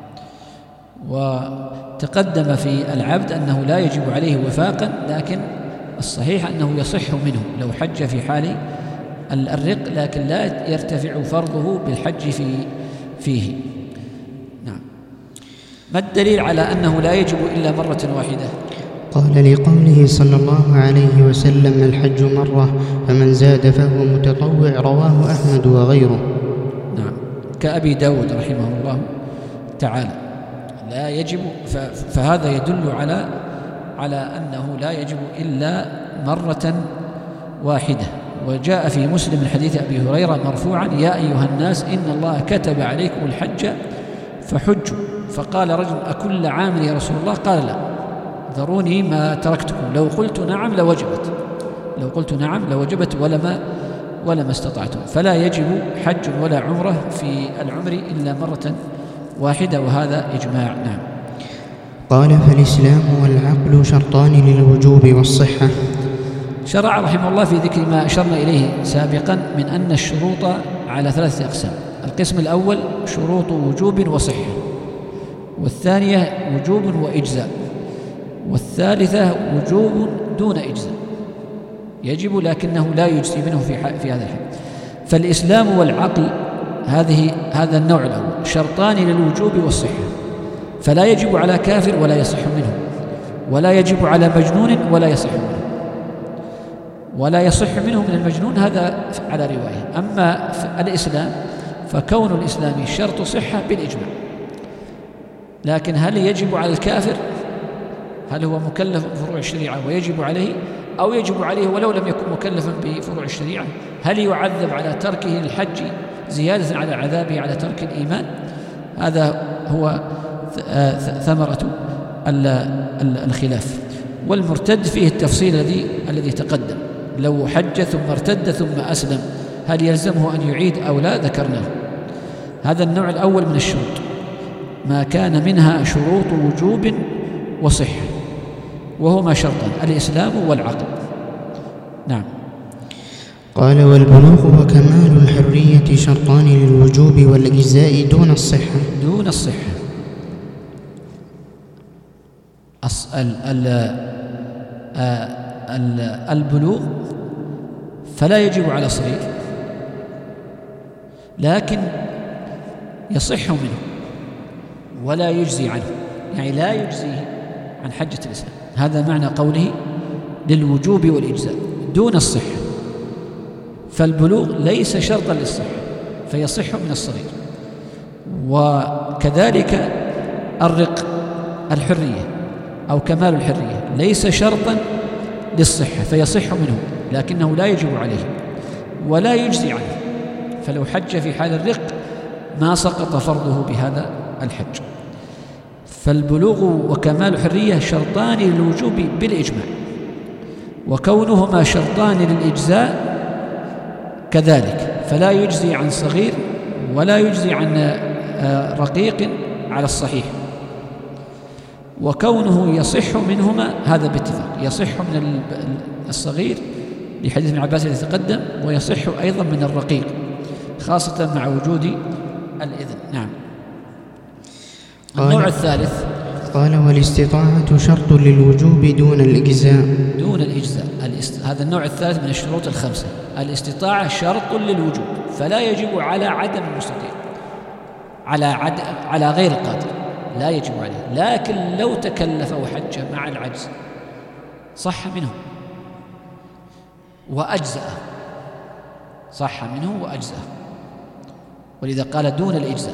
وتقدم في العبد أنه لا يجب عليه وفاقا، لكن الصحيح أنه يصح منه لو حج في حال الرق، لكن لا يرتفع فرضه بالحج في فيه. نعم. ما الدليل على أنه لا يجب إلا مرة واحدة؟ قال لقوله صلى الله عليه وسلم الحج مرة فمن زاد فهو متطوع، رواه أحمد وغيره. نعم، كأبي داود رحمه الله تعالى لا يجب، فهذا يدل على على أنه لا يجب إلا مرة واحدة. وجاء في مسلم من حديث أبي هريرة مرفوعا يا أيها الناس إن الله كتب عليكم الحج فحجوا، فقال رجل أكل عام يا رسول الله؟ قال لا، ذروني ما تركتكم، لو قلت نعم لوجبت لو قلت نعم لوجبت ولما ولما استطعتم. فلا يجب حج ولا عمرة في العمر إلا مرة واحدة، وهذا إجماع. نعم. قال فالإسلام والعقل شرطان للوجوب والصحة. شرع رحمه الله في ذكر ما أشرنا إليه سابقا من أن الشروط على ثلاثة أقسام: القسم الأول شروط وجوب وصحة، والثانية وجوب وإجزاء، والثالثة وجوب دون إجزاء، يجب لكنه لا يجزي منه في, في هذا الحال. فالإسلام والعقل هذه هذا النوع الأول شرطان للوجوب والصحة، فلا يجب على كافر ولا يصح منه، ولا يجب على مجنون ولا يصح منه، ولا يصح منه من المجنون، هذا على رواية. أما الإسلام فكون الإسلام شرط صحة بالإجماع، لكن هل يجب على الكافر؟ هل هو مكلف بفروع الشريعة ويجب عليه، أو يجب عليه ولو لم يكن مكلفا بفروع الشريعة؟ هل يعذب على تركه للحج زيادة على عذابه على ترك الإيمان؟ هذا هو ثمرة الخلاف. والمرتد فيه التفصيل الذي الذي تقدم، لو حج ثم ارتد ثم أسلم هل يلزمه أن يعيد أو لا؟ ذكرناه. هذا النوع الأول من الشروط، ما كان منها شروط وجوب وصحة، وهما شرطان: الإسلام والعقل. نعم. قال والبلوغ وكمال الحرية شرطان للوجوب والإجزاء دون الصحة. دون الصحة. ال ال ال البلوغ فلا يجب على صغير، لكن يصح منه ولا يجزي عنه، يعني لا يجزيه عن حجة الإسلام. هذا معنى قوله للوجوب والإجزاء دون الصحة. فالبلوغ ليس شرطا للصحة فيصح من الصغير، وكذلك الرق الحرية أو كمال الحرية ليس شرطا للصحة فيصح منه، لكنه لا يجب عليه ولا يجزي عنه، فلو حج في حال الرق ما سقط فرضه بهذا الحج. فالبلوغ وكمال الحرية شرطان للوجوب بالإجماع، وكونهما شرطان للإجزاء كذلك، فلا يجزي عن صغير ولا يجزي عن رقيق على الصحيح. وكونه يصح منهما هذا باتفاق، يصح من الصغير لحديث ابن عباس الذي تقدم، ويصح أيضا من الرقيق خاصة مع وجود الإذن. نعم. النوع الثالث قال والاستطاعة شرط للوجوب دون الإجزاء. دون الإجزاء الاست... هذا النوع الثالث من الشروط الخمسة. الاستطاعة شرط للوجوب، فلا يجب على عدم المستطيع، على عد... على غير القادر لا يجب عليه، لكن لو تكلف وحج مع العجز صح منه وأجزأ، صح منه وأجزأ، ولذا قال دون الإجزاء.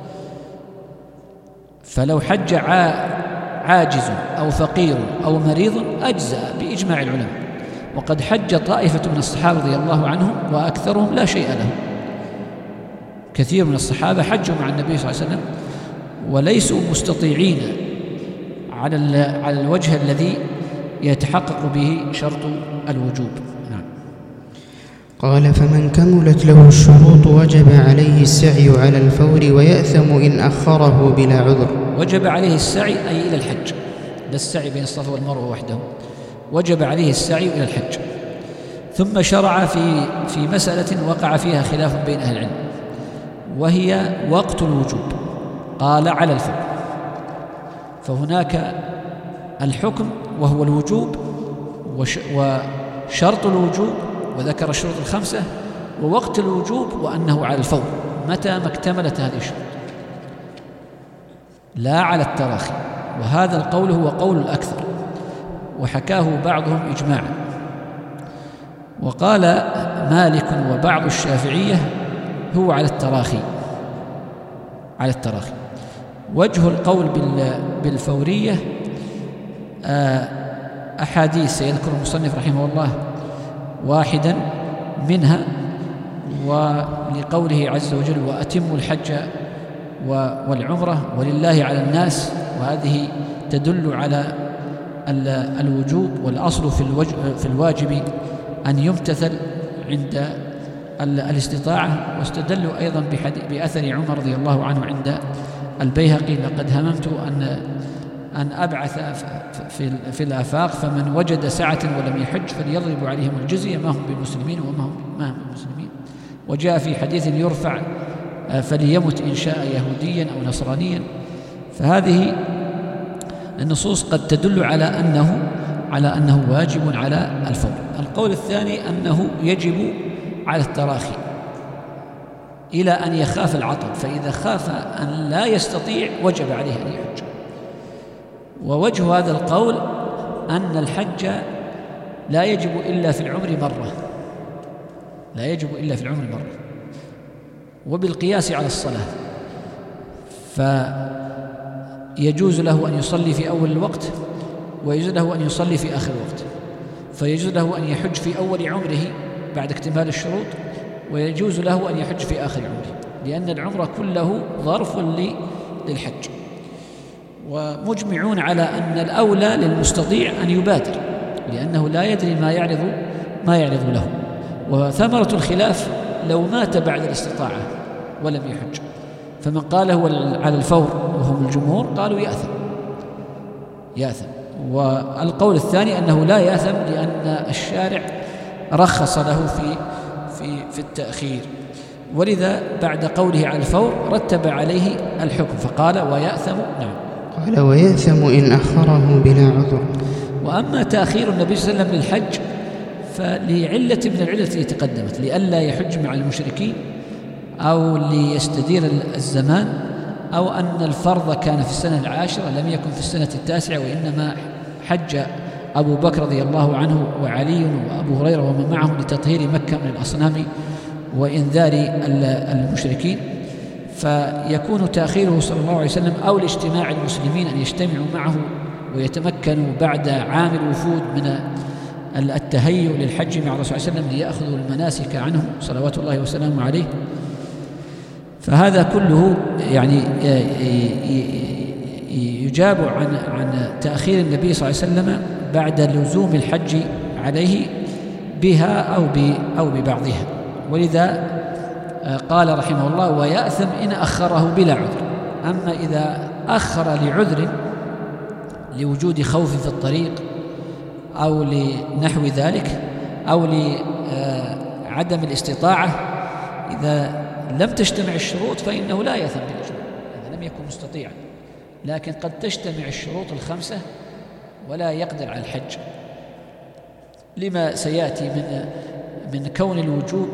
فلو حج عاجز أو فقير أو مريض أجزأ بإجماع العلماء. وقد حج طائفة من الصحابة رضي الله عنهم وأكثرهم لا شيء لهم، كثير من الصحابة حجوا مع النبي صلى الله عليه وسلم وليسوا مستطيعين على على الوجه الذي يتحقق به شرط الوجوب. نعم. قال فمن كملت له الشروط وجب عليه السعي على الفور ويأثم إن أخره بلا عذر. وجب عليه السعي أي إلى الحج، لا السعي بين الصفا والمروة وحده، وجب عليه السعي إلى الحج. ثم شرع في في مسألة وقع فيها خلاف بين أهل العلم، وهي وقت الوجوب. قال على الفور، فهناك الحكم وهو الوجوب وشرط الوجوب، وذكر الشروط الخمسة، ووقت الوجوب وأنه على الفور متى ما اكتملت هذه الشروط، لا على التراخي. وهذا القول هو قول الأكثر، وحكاه بعضهم إجماعا. وقال مالك وبعض الشافعية هو على التراخي، على التراخي. وجه القول بالفورية أحاديث سيذكر المصنف رحمه الله واحدا منها، ولقوله عز وجل وأتموا الحج والعمرة ولله على الناس، وهذه تدل على الوجوب، والأصل في الواجب أن يمتثل عند الاستطاعة. واستدلوا أيضا بأثر عمر رضي الله عنه عند البيهقي لقد هممت أن أن أبعث في في الآفاق فمن وجد سعة ولم يحج فليضرب عليهم الجزية ما هم بمسلمين وما هم ما هم بمسلمين. وجاء في حديث يرفع فليمت إن شاء يهوديا أو نصرانيا. فهذه النصوص قد تدل على أنه على أنه واجب على الفور. القول الثاني أنه يجب على التراخي إلى أن يخاف العطب، فإذا خاف أن لا يستطيع وجب عليه أن يحج. ووجه هذا القول أن الحج لا يجب إلا في العمر مرة، لا يجب إلا في العمر مرة، وبالقياس على الصلاة فيجوز له أن يصلي في أول الوقت ويجوز له أن يصلي في آخر الوقت، فيجوز له أن يحج في أول عمره بعد اكتمال الشروط، ويجوز له أن يحج في آخر عمره، لأن العمر كله ظرف للحج. ومجمعون على أن الأولى للمستطيع أن يبادر، لأنه لا يدري ما يعرض ما يعرض له. وثمرة الخلاف لو مات بعد الاستطاعة ولم يحج، فمن قال هو على الفور وهم الجمهور قالوا يأثم يأثم والقول الثاني أنه لا يأثم، لأن الشارع رخص له في في في التأخير. ولذا بعد قوله على الفور رتب عليه الحكم فقال ويأثم. نعم. قال ويأثم إن أخره بلا عذر. وأما تأخير النبي صلى الله عليه وسلم للحج فلعلة من العلة التي تقدمت، لئلا يحج مع المشركين أو ليستدير الزمان أو أن الفرض كان في السنة العاشرة لم يكن في السنة التاسعة، وإنما حج أبو بكر رضي الله عنه وعلي وأبو هريرة ومن معهم لتطهير مكة من الأصنام وإنذار المشركين، فيكون تأخيره صلى الله عليه وسلم أو لاجتماع المسلمين أن يجتمعوا معه ويتمكنوا بعد عام الوفود من التهيؤ للحج مع الرسول صلى الله عليه وسلم ليأخذوا المناسك عنه صلوات الله وسلامه عليه. فهذا كله يعني يجاب عن عن تأخير النبي صلى الله عليه وسلم بعد لزوم الحج عليه بها أو أو ببعضها. ولذا قال رحمه الله: ويأثم إن أخره بلا عذر. أما إذا أخر لعذر لوجود خوف في الطريق أو لنحو ذلك أو لعدم الاستطاعة، إذا لم تجتمع الشروط فإنه لا يأثم بالإجماع إذا لم يكن مستطيعا، لكن قد تجتمع الشروط الخمسة ولا يقدر على الحج، لما سيأتي من من كون الوجوب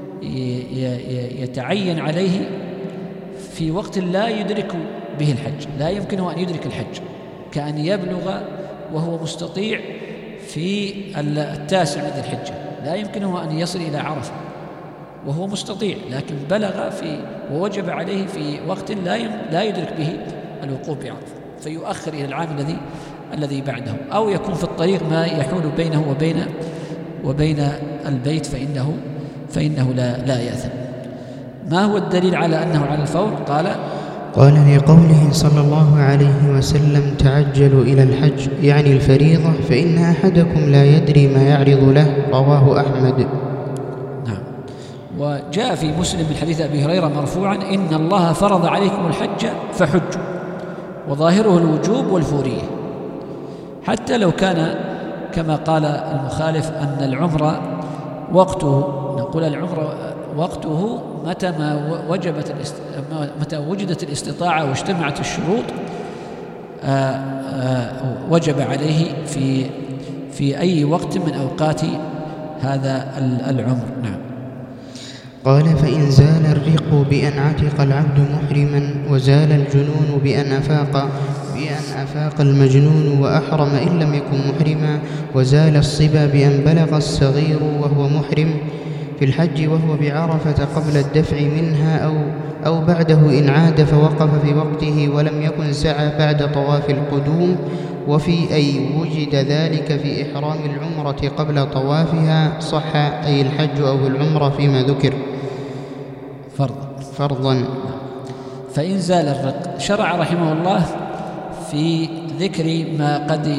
يتعين عليه في وقت لا يدرك به الحج، لا يمكنه أن يدرك الحج، كأن يبلغ وهو مستطيع في التاسع من ذي الحجة، لا يمكنه أن يصل إلى عرفة وهو مستطيع، لكن بلغ في ووجب عليه في وقت لا لا يدرك به الوقوف بعرفة، فيؤخر إلى العام الذي الذي بعده، أو يكون في الطريق ما يحول بينه وبين وبين البيت فإنه فإنه لا لا يأثم. ما هو الدليل على أنه على الفور؟ قال قال لقوله صلى الله عليه وسلم: تعجلوا إلى الحج، يعني الفريضة، فإن أحدكم لا يدري ما يعرض له. رواه أحمد. نعم. وجاء في مسلم من حديث أبي هريرة مرفوعا: إن الله فرض عليكم الحج فحجوا، وظاهره الوجوب والفورية، حتى لو كان كما قال المخالف أن العمر وقته، نقول العمر وقته متى ما وجبت الاست... متى وجدت الاستطاعة واجتمعت الشروط آآ آآ وجب عليه في في أي وقت من أوقات هذا العمر. نعم. قال: فإن زال الرق بأن عتق العبد محرما، وزال الجنون بأن أفاق بأن أفاق المجنون وأحرم إن لم يكن محرما، وزال الصبا بأن بلغ الصغير وهو محرم في الحج وهو بعرفة قبل الدفع منها أو أو بعده إن عاد فوقف في وقته ولم يكن سعى بعد طواف القدوم، وفي أي وجد ذلك في إحرام العمرة قبل طوافها صح، أي الحج أو العمرة فيما ذكر فرضا فرضا. فإن زال الرق، شرع رحمه الله في ذكر ما قد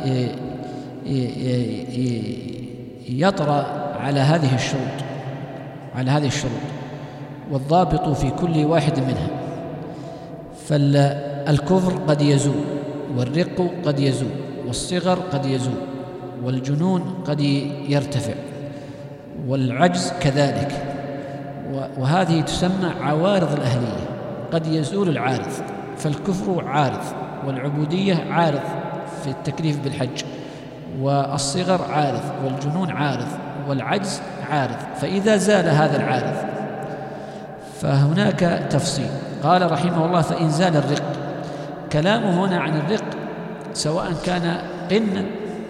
يطرأ على هذه الشروط على هذه الشروط والضابط في كل واحد منها. فالكفر قد يزول، والرق قد يزول، والصغر قد يزول، والجنون قد يرتفع، والعجز كذلك، وهذه تسمى عوارض الأهلية. قد يزول العارض، فالكفر عارض، والعبودية عارض في التكليف بالحج، والصغر عارض، والجنون عارض، والعجز عارض. فإذا زال هذا العارض فهناك تفصيل. قال رحمه الله: فإن زال الرق، كلامه هنا عن الرق سواء كان قنا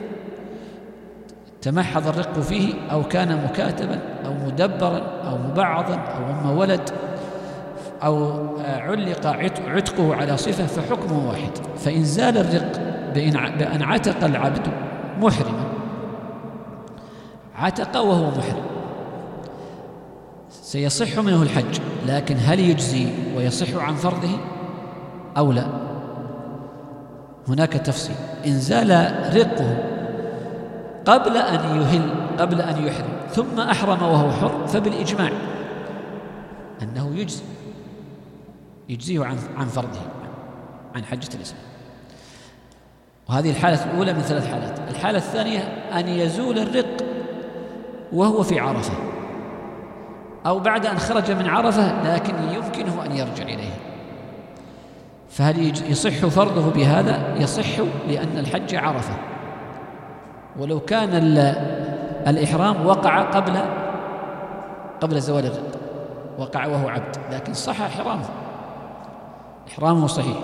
تمحض الرق فيه، أو كان مكاتبا أو مدبرا أو مبعضا أو أما ولد أو علق عتقه على صفة، فحكمه واحد. فإن زال الرق بأن عتق العبد محرما، عتق وهو محرم، سيصح منه الحج، لكن هل يجزي ويصح عن فرضه أو لا؟ هناك تفصيل. إن زال رقه قبل أن يهل قبل أن يحرم ثم أحرم وهو حر، فبالإجماع أنه يجزي يجزيه عن عن فرضه، عن حجة الإسلام. وهذه الحالة الأولى من ثلاث حالات. الحالة الثانية أن يزول الرق وهو في عرفة، أو بعد أن خرج من عرفة لكن يمكنه أن يرجع إليها، فهل يصح فرضه بهذا؟ يصح، لأن الحج عرفة، ولو كان الإحرام وقع قبل قبل زوال الرق، وقع وهو عبد، لكن صح إحرامه إحرامه صحيح.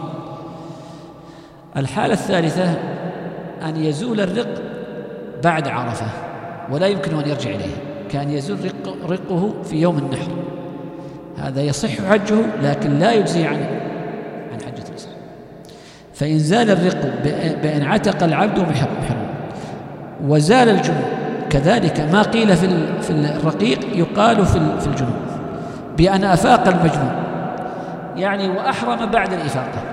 الحالة الثالثة أن يزول الرق بعد عرفة ولا يمكن أن يرجع إليه، كان يزول رق رقه في يوم النحر، هذا يصح حجه لكن لا يجزي عنه عن حجة الإسلام. فإن زال الرق بأن عتق العبد محرم وزال الجنون، كذلك ما قيل في الرقيق يقال في الجنون بأن أفاق المجنون، يعني وأحرم بعد الإفاقة.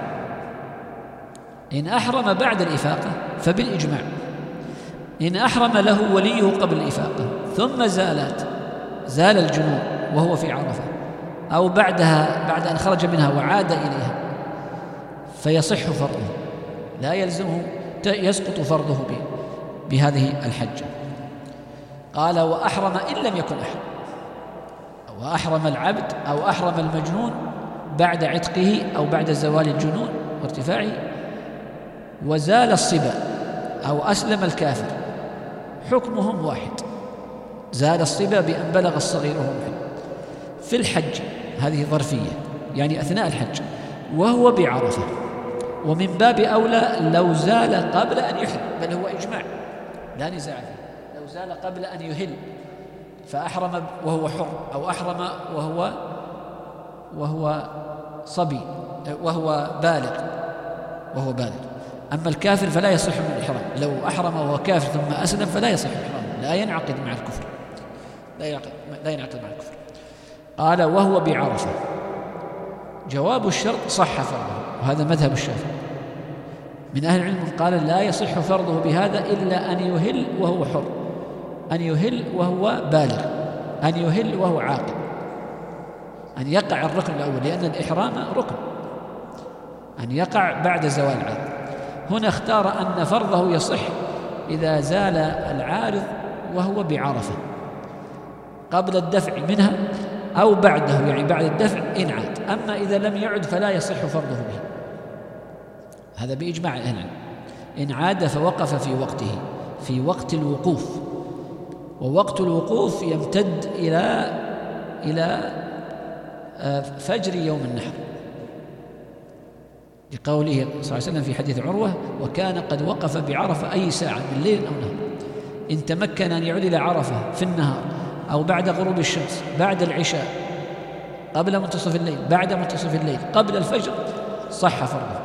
إن أحرم بعد الإفاقة فبالإجماع، إن أحرم له وليه قبل الإفاقة ثم زالت زال الجنون وهو في عرفة أو بعدها بعد أن خرج منها وعاد إليها فيصح فرضه، لا يلزمه يسقط فرضه بهذه الحجة. قال وأحرم إن لم يكن أحرم، وأحرم العبد أو أحرم المجنون بعد عتقه أو بعد زوال الجنون وارتفاعه، وزال الصبا أو أسلم الكافر، حكمهم واحد، زال الصبا بأن بلغ الصغير وهو محرم في الحج، هذه ظرفية يعني أثناء الحج وهو بعرفة، ومن باب أولى لو زال قبل أن يحرم، بل هو إجماع لا نزاع فيه، لو زال قبل أن يهل فأحرم وهو حر أو أحرم وهو وهو صبي وهو بالغ وهو بالغ. أما الكافر فلا يصح من الإحرام، لو أحرم وهو كافر ثم أسلم فلا يصح إحرامه، لا ينعقد مع الكفر، لا ينعقد, لا ينعقد مع الكفر. قال وهو بعرفة، جواب الشرط صح فرضه، وهذا مذهب الشافعي. من أهل العلم قال لا يصح فرضه بهذا إلا أن يهل وهو حر، أن يهل وهو بالغ، أن يهل وهو عاقل، أن يقع الركن الأول، لأن الإحرام ركن، أن يقع بعد زوال العارض. هنا اختار أن فرضه يصح إذا زال العارض وهو بعرفة قبل الدفع منها أو بعده، يعني بعد الدفع إن عاد. أما إذا لم يعد فلا يصح فرضه به، هذا بإجماع أهل العلم. إن عاد فوقف في وقته، في وقت الوقوف، ووقت الوقوف يمتد إلى إلى فجر يوم النحر، لقوله صلى الله عليه وسلم في حديث عروة وكان قد وقف بعرفة أي ساعة من ليل أو نهار. إن تمكن أن يعود إلى عرفة في النهار أو بعد غروب الشمس، بعد العشاء، قبل منتصف الليل، بعد منتصف الليل، قبل الفجر، صح فرضه.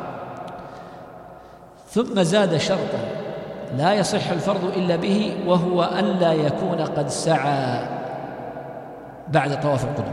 ثم زاد شرطا لا يصح الفرض إلا به، وهو ألا يكون قد سعى بعد طواف القدوم.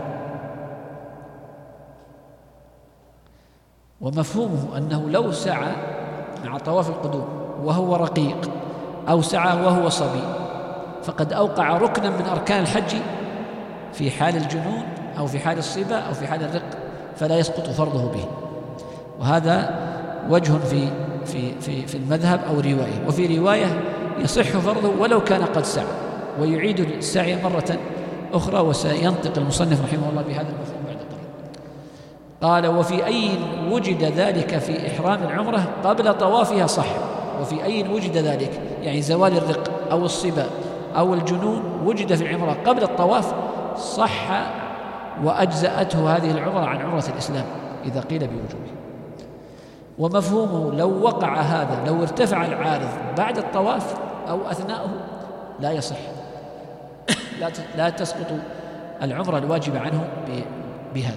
ومفهومه أنه لو سعى مع طواف القدوم وهو رقيق أو سعى وهو صبي فقد أوقع ركنا من أركان الحج في حال الجنون أو في حال الصبا أو في حال الرق، فلا يسقط فرضه به. وهذا وجه في في في في المذهب أو رواية. وفي رواية يصح فرضه ولو كان قد سعى، ويعيد السعي مرة أخرى، وسينطق المصنف رحمه الله بهذا المفهوم بعد قليل. قال وفي أي وجد ذلك في إحرام العمرة قبل طوافها صح. وفي أي وجد ذلك يعني زوال الرق أو الصبا أو الجنون وجد في العمرة قبل الطواف صح، وأجزأته هذه العمرة عن عمرة الإسلام إذا قيل بوجوبه. ومفهومه لو وقع هذا، لو ارتفع العارض بعد الطواف أو أثناءه لا يصح، لا تسقط العمرة الواجبة عنه بهذا.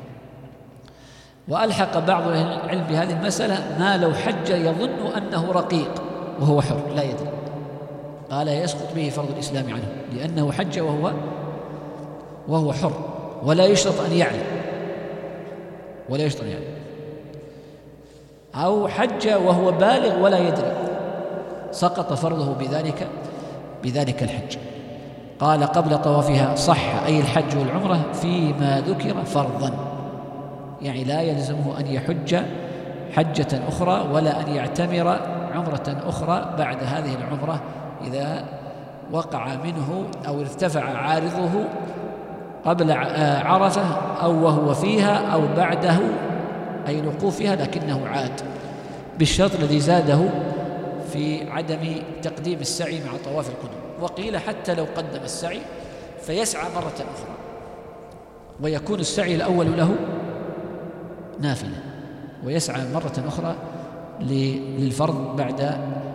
وألحق بعض أهل العلم بهذه المسألة ما لو حج يظن أنه رقيق وهو حر لا يدري، قال يسقط به فرض الإسلام عنه، لأنه حج وهو وهو حر، ولا يشرط أن يعلم ولا يشرط أن يعلم. أو حج وهو بالغ ولا يدري، سقط فرضه بذلك بذلك الحج. قال قبل طوافها صح، أي الحج والعمرة فيما ذكر فرضا، يعني لا يلزمه أن يحج حجة أخرى ولا أن يعتمر عمرة أخرى بعد هذه العمرة إذا وقع منه أو ارتفع عارضه قبل عرفة أو وهو فيها أو بعده أي الوقوف فيها لكنه عاد، بالشرط الذي زاده في عدم تقديم السعي مع طواف القدوم. وقيل حتى لو قدم السعي فيسعى مرة أخرى ويكون السعي الأول له نافلة، ويسعى مرة أخرى للفرض بعد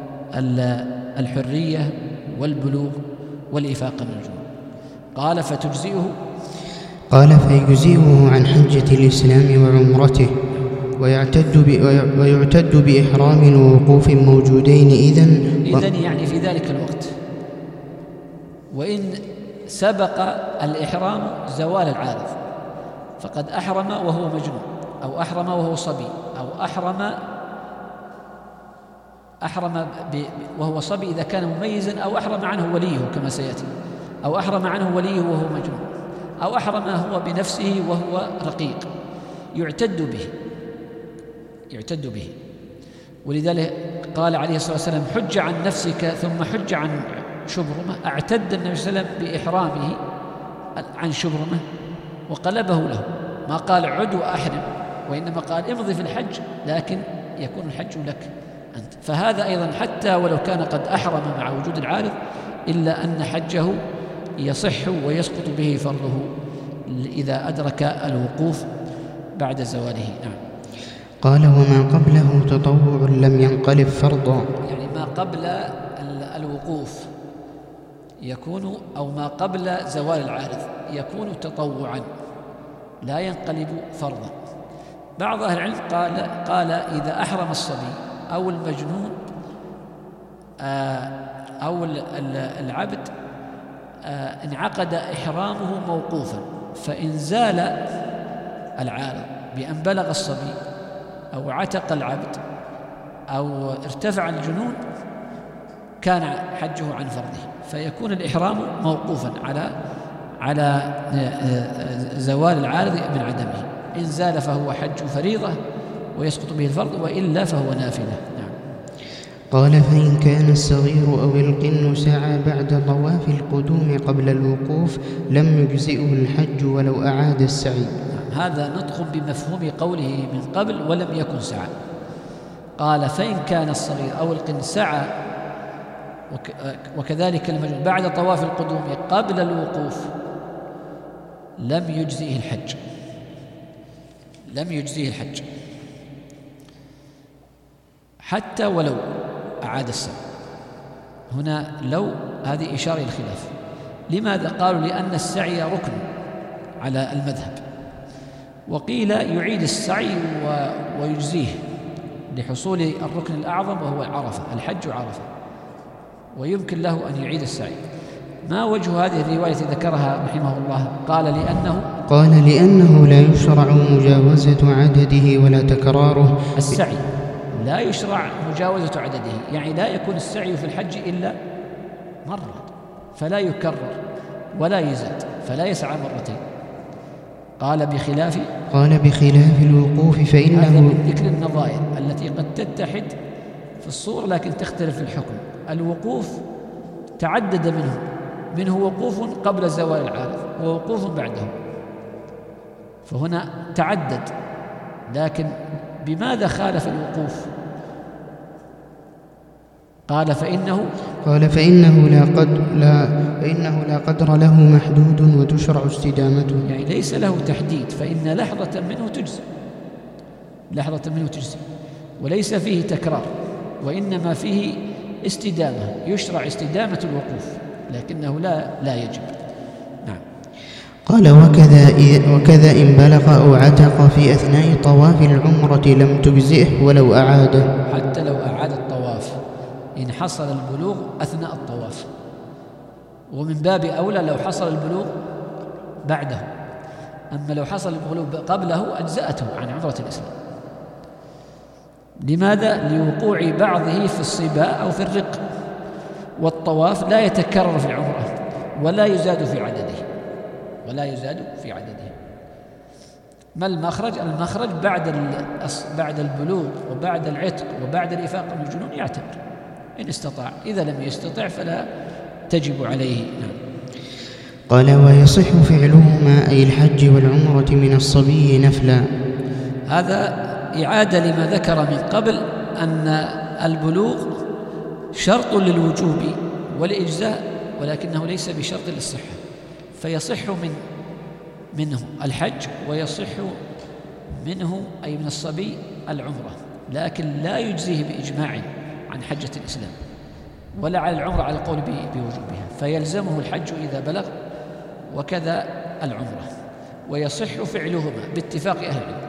الحرية والبلوغ والإفاقة من الجنون. قال فتجزئه قال فيجزئه عن حجة الإسلام وعمرته، ويعتد ويعتد بإحرام ووقوف موجودين إذن إذن يعني في ذلك الوقت. وإن سبق الإحرام زوال العارض فقد أحرم وهو مجنون، أو أحرم وهو صبي، أو أحرم أحرم وهو صبي إذا كان مميزا، أو أحرم عنه وليه كما سيأتي، أو أحرم عنه وليه وهو مجنون، أو أحرم هو بنفسه وهو رقيق، يعتد به يعتد به ولذلك قال عليه الصلاة والسلام حج عن نفسك ثم حج عن شبرمة. اعتد النبي صلى الله عليه وسلم بإحرامه عن شبرمة وقلبه له، ما قال عد وأحرم، وإنما قال امضي في الحج لكن يكون الحج لك أنت. فهذا أيضا حتى ولو كان قد أحرم مع وجود العارض إلا أن حجه يصح ويسقط به فرضه إذا أدرك الوقوف بعد زواله. نعم. قال وما قبله تطوع لم ينقلب فرضا، يعني ما قبل الوقوف يكون، أو ما قبل زوال العارض يكون تطوعا لا ينقلب فرضا. بعض أهل العلم قال, قال إذا أحرم الصبي أو المجنون أو العبد انعقد إحرامه موقوفا، فإن زال العارض بأن بلغ الصبي أو عتق العبد أو ارتفع الجنون كان حجه عن فرضه، فيكون الإحرام موقوفا على على زوال العارض من عدمه. إن زال فهو حج فريضة ويسقط به الفرض، وإلا فهو نافلة. نعم. قال فإن كان الصغير أو القن سعى بعد طواف القدوم قبل الوقوف لم يجزئه الحج ولو أعاد السعي. نعم. هذا نطق بمفهوم قوله من قبل ولم يكن سعى. قال فإن كان الصغير أو القن سعى وكذلك المجنون بعد طواف القدوم قبل الوقوف لم يجزئه الحج لم يجزئه الحج حتى ولو أعاد السعي. هنا لو هذه إشارة إلى الخلاف. لماذا؟ قالوا لأن السعي ركن على المذهب، وقيل يعيد السعي ويجزيه لحصول الركن الأعظم وهو عرفة، الحج عرفة، ويمكن له أن يعيد السعي. ما وجه هذه الرواية ذكرها رحمه الله؟ قال لأنه قال لأنه لا يشرع مجاوزة عدده ولا تكراره. السعي لا يشرع مجاوزة عدده، يعني لا يكون السعي في الحج إلا مرة، فلا يكرر ولا يزاد، فلا يسعى مرتين. قال بخلاف قال بخلاف الوقوف فإنه هذا من ذكر النظائر التي قد تتحد في الصور لكن تختلف في الحكم. الوقوف تعدد منه منه وقوف قبل زوال العارض ووقوف بعده، فهنا تعدد. لكن بماذا خالف الوقوف؟ قال فإنه قال فإنه لا قدر لا فإنه لا قدر له محدود وتشرع استدامته، يعني ليس له تحديد، فإن لحظة منه تجزي لحظة منه تجزي وليس فيه تكرار، وإنما فيه استدامة، يشرع استدامة الوقوف لكنه لا لا يجب. نعم. قال وكذا وكذا إن بلغ أو عتق في أثناء طواف العمرة لم تجزئه ولو أعاده. حتى لو أعاد الطواف إن حصل البلوغ أثناء الطواف، ومن باب أولى لو حصل البلوغ بعده. أما لو حصل البلوغ قبله أجزأته عن عمرة الإسلام. لماذا؟ لوقوع بعضه في الصباء أو في الرق، والطواف لا يتكرر في العمرة ولا يزاد في عدده ولا يزاد في عدده. ما المخرج؟ المخرج بعد بعد البلوغ وبعد العتق وبعد الإفاقة من الجنون يعتبر إن استطاع، إذا لم يستطع فلا تجب عليه. نعم. قال ويصح فعلهما أي الحج والعمرة من الصبي نفلا. هذا إعادة لما ذكر من قبل أن البلوغ شرط للوجوب والإجزاء ولكنه ليس بشرط للصحة، فيصح من منه الحج ويصح منه أي من الصبي العمرة، لكن لا يجزيه بإجماع عن حجة الإسلام ولا على العمرة على القول بوجوبها، فيلزمه الحج إذا بلغ وكذا العمرة، ويصح فعلهما باتفاق أهل العلم.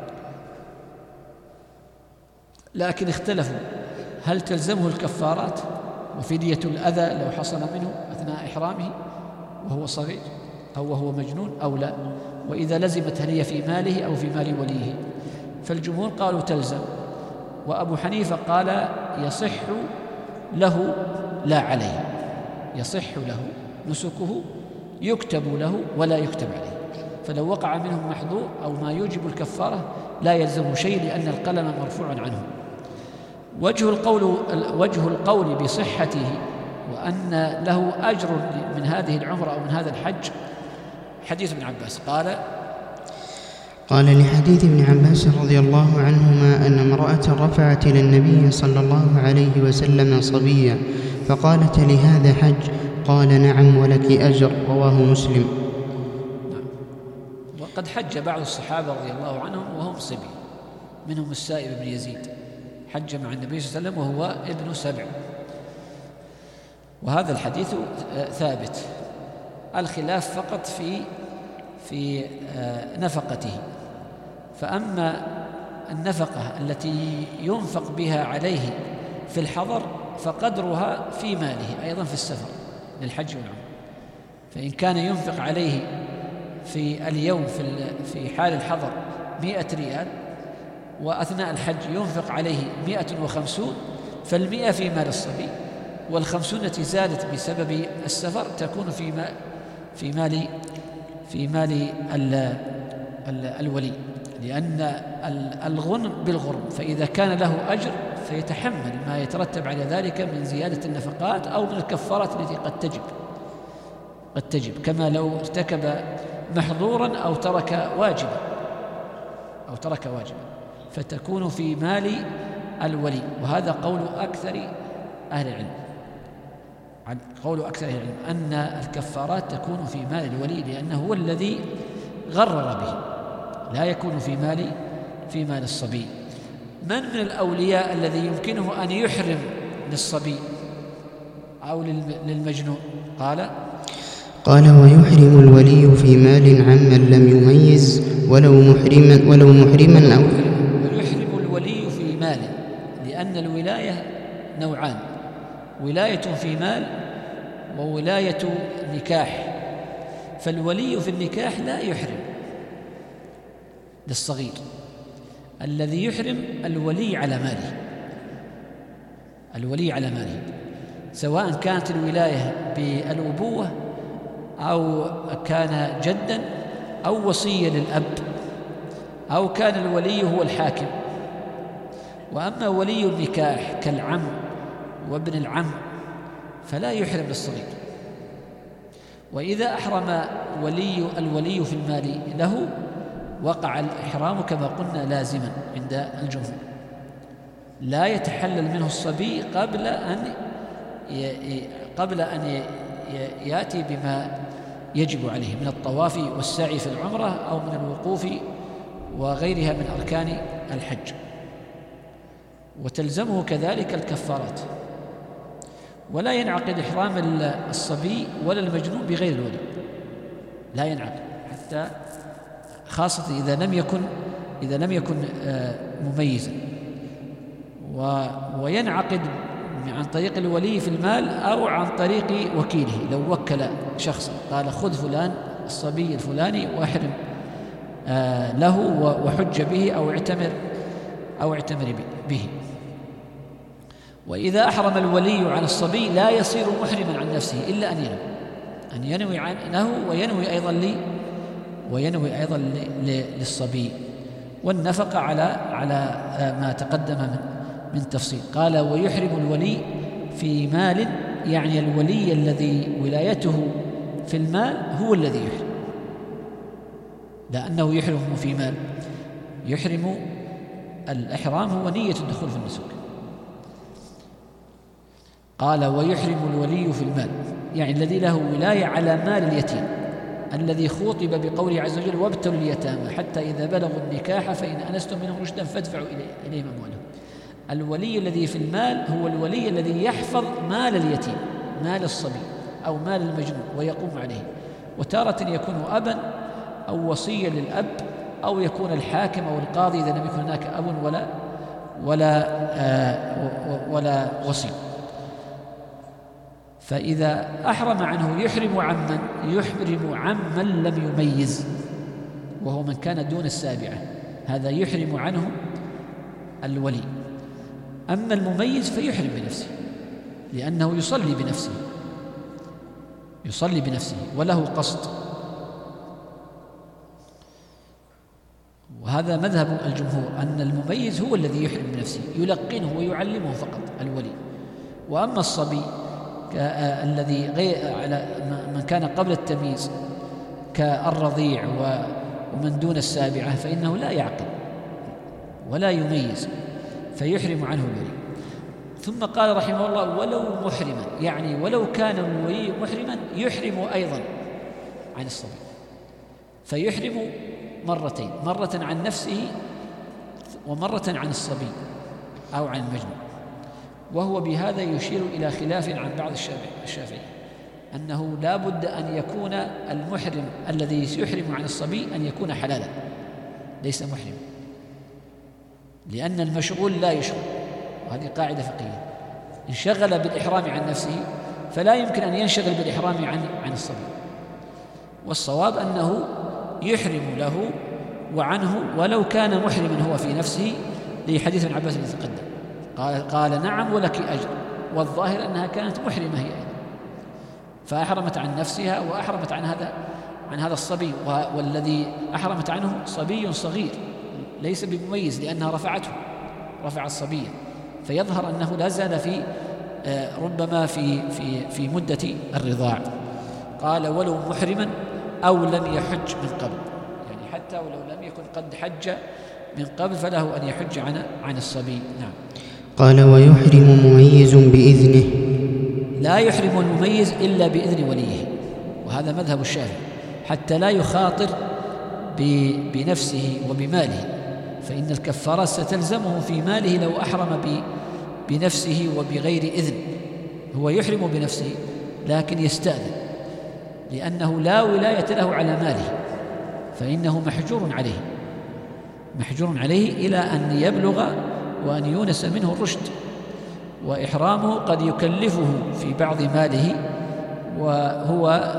لكن اختلفوا هل تلزمه الكفارات وفدية الأذى لو حصل منه أثناء إحرامه وهو صغير أو وهو مجنون أو لا، وإذا لزمت هل هي في ماله أو في مال وليه. فالجمهور قالوا تلزم، وأبو حنيفة قال يصح له لا عليه، يصح له نسكه يكتب له ولا يكتب عليه، فلو وقع منه محظور أو ما يوجب الكفارة لا يلزم شيء لأن القلم مرفوع عنه. وجه القول وجه القول بصحته وأن له أجر من هذه العمرة أو من هذا الحج حديث ابن عباس قال قال لحديث ابن عباس رضي الله عنهما أن امرأة رفعت إلى النبي صلى الله عليه وسلم صبيا فقالت لهذا حج؟ قال نعم ولك أجر، رواه مسلم. وقد حج بعض الصحابة رضي الله عنهم وهم صبي، منهم السائب بن يزيد حج مع النبي صلى الله عليه وسلم وهو ابن سبع، وهذا الحديث ثابت. الخلاف فقط في في نفقته، فأما النفقة التي ينفق بها عليه في الحضر فقدرها في ماله أيضا في السفر للحج والعمرة، فإن كان ينفق عليه في اليوم في في حال الحضر مئة ريال وأثناء الحج ينفق عليه مئة وخمسون، فالمئة في مال الصبي والخمسون التي زادت بسبب السفر تكون في مال في مال في مال ال ال الولي، لأن الغنم بالغرم، فإذا كان له أجر فيتحمل ما يترتب على ذلك من زيادة النفقات أو من الكفارات التي قد تجب قد تجب كما لو ارتكب محظورا أو ترك واجبا أو ترك واجبا فتكون في مال الولي. وهذا قول أكثر أهل العلم، عن قول أكثر أهل العلم أن الكفارات تكون في مال الولي لأنه هو الذي غرر به، لا يكون في مال في مال الصبي. من من الأولياء الذي يمكنه أن يحرم للصبي أو للمجنون؟ قال قال ويحرم الولي في مال عمن لم يميز ولو محرما ولو محرما أو ويحرم الولي في مال، لأن الولاية نوعان، ولاية في مال وولاية نكاح. فالولي في النكاح لا يحرم للصغير، الذي يحرم الولي على ماله، الولي على ماله سواء كانت الولاية بالأبوة أو كان جدا أو وصية للأب أو كان الولي هو الحاكم. وأما ولي النكاح كالعم وابن العم فلا يحرم للصغير. وإذا أحرم ولي الولي في المال له وقع الإحرام كما قلنا لازما عند الجمهور، لا يتحلل منه الصبي قبل أن قبل أن يأتي بما يجب عليه من الطواف والسعي في العمرة أو من الوقوف وغيرها من أركان الحج. وتلزمه كذلك الكفارات، ولا ينعقد إحرام الصبي ولا المجنون بغير الولي، لا ينعقد حتى خاصة إذا لم يكن إذا لم يكن مميزا. وينعقد عن طريق الولي في المال أو عن طريق وكيله، لو وكل شخصا قال خذ فلان الصبي الفلاني واحرم له وحج به أو اعتمر أو اعتمر به. وإذا أحرم الولي عن الصبي لا يصير محرما عن نفسه إلا أن ينوي أن ينوي عنه وينوي أيضا لي وينوي أيضا للصبي، والنفقة على على ما تقدم من من تفصيل. قال ويحرم الولي في مال، يعني الولي الذي ولايته في المال هو الذي يحرم، لأنه يحرم في مال. يحرم الإحرام هو نية الدخول في النسك. قال ويحرم الولي في المال، يعني الذي له ولاية على مال اليتيم الذي خوطب بقوله عز وجل وابتلوا اليتامى حتى إذا بلغوا النكاح فإن أنستم منهم رشدا فادفعوا إليهم أموالهم. الولي الذي في المال هو الولي الذي يحفظ مال اليتيم، مال الصبي أو مال المجنون ويقوم عليه، وتارة يكون أبا أو وصيا للأب، أو يكون الحاكم أو القاضي إذا لم يكن هناك أب ولا ولا آه ولا وصي. فإذا أحرم عنه يحرم عمن يحرم عمن لم يميز، وهو من كان دون السابعة، هذا يحرم عنه الولي. أما المميز فيحرم بنفسه، لأنه يصلي بنفسه يصلي بنفسه وله قصد. وهذا مذهب الجمهور أن المميز هو الذي يحرم بنفسه، يلقنه ويعلمه فقط الولي. وأما الصبي الذي غير على من كان قبل التمييز كالرضيع ومن دون السابعة فإنه لا يعقل ولا يميز، فيحرم عنه الولي. ثم قال رحمه الله ولو محرما، يعني ولو كان الولي محرما يحرم أيضا عن الصبي، فيحرم مرتين، مرة عن نفسه ومرة عن الصبي أو عن المجنون. وهو بهذا يشير إلى خلاف عن بعض الشافعية أنه لا بد أن يكون المحرم الذي يحرم عن الصبي أن يكون حلالا ليس محرم، لأن المشغول لا يشغل، وهذه قاعدة فقهية. انشغل بالإحرام عن نفسه فلا يمكن أن ينشغل بالإحرام عن عن الصبي. والصواب أنه يحرم له وعنه ولو كان محرما هو في نفسه، لحديث ابن عباس الذي تقدم قال, قال نعم ولك أجر، والظاهر أنها كانت محرمة هي أيضا، فأحرمت عن نفسها وأحرمت عن هذا عن هذا الصبي، والذي أحرمت عنه صبي صغير ليس بمميز لأنها رفعته رفع الصبي، فيظهر أنه لا زال في ربما في في في مدة الرضاع. قال ولو محرما أو لم يحج من قبل، يعني حتى ولو لم يكن قد حج من قبل فله أن يحج عن عن الصبي. نعم. قال ويحرم مميز بإذنه، لا يحرم المميز إلا بإذن وليه، وهذا مذهب الشافعي، حتى لا يخاطر بنفسه وبماله، فإن الكفارة ستلزمه في ماله لو أحرم بنفسه وبغير إذن. هو يحرم بنفسه لكن يستأذن، لأنه لا ولاية له على ماله، فإنه محجور عليه محجور عليه إلى أن يبلغ وأن يونس منه الرشد. وإحرامه قد يكلفه في بعض ماله، وهو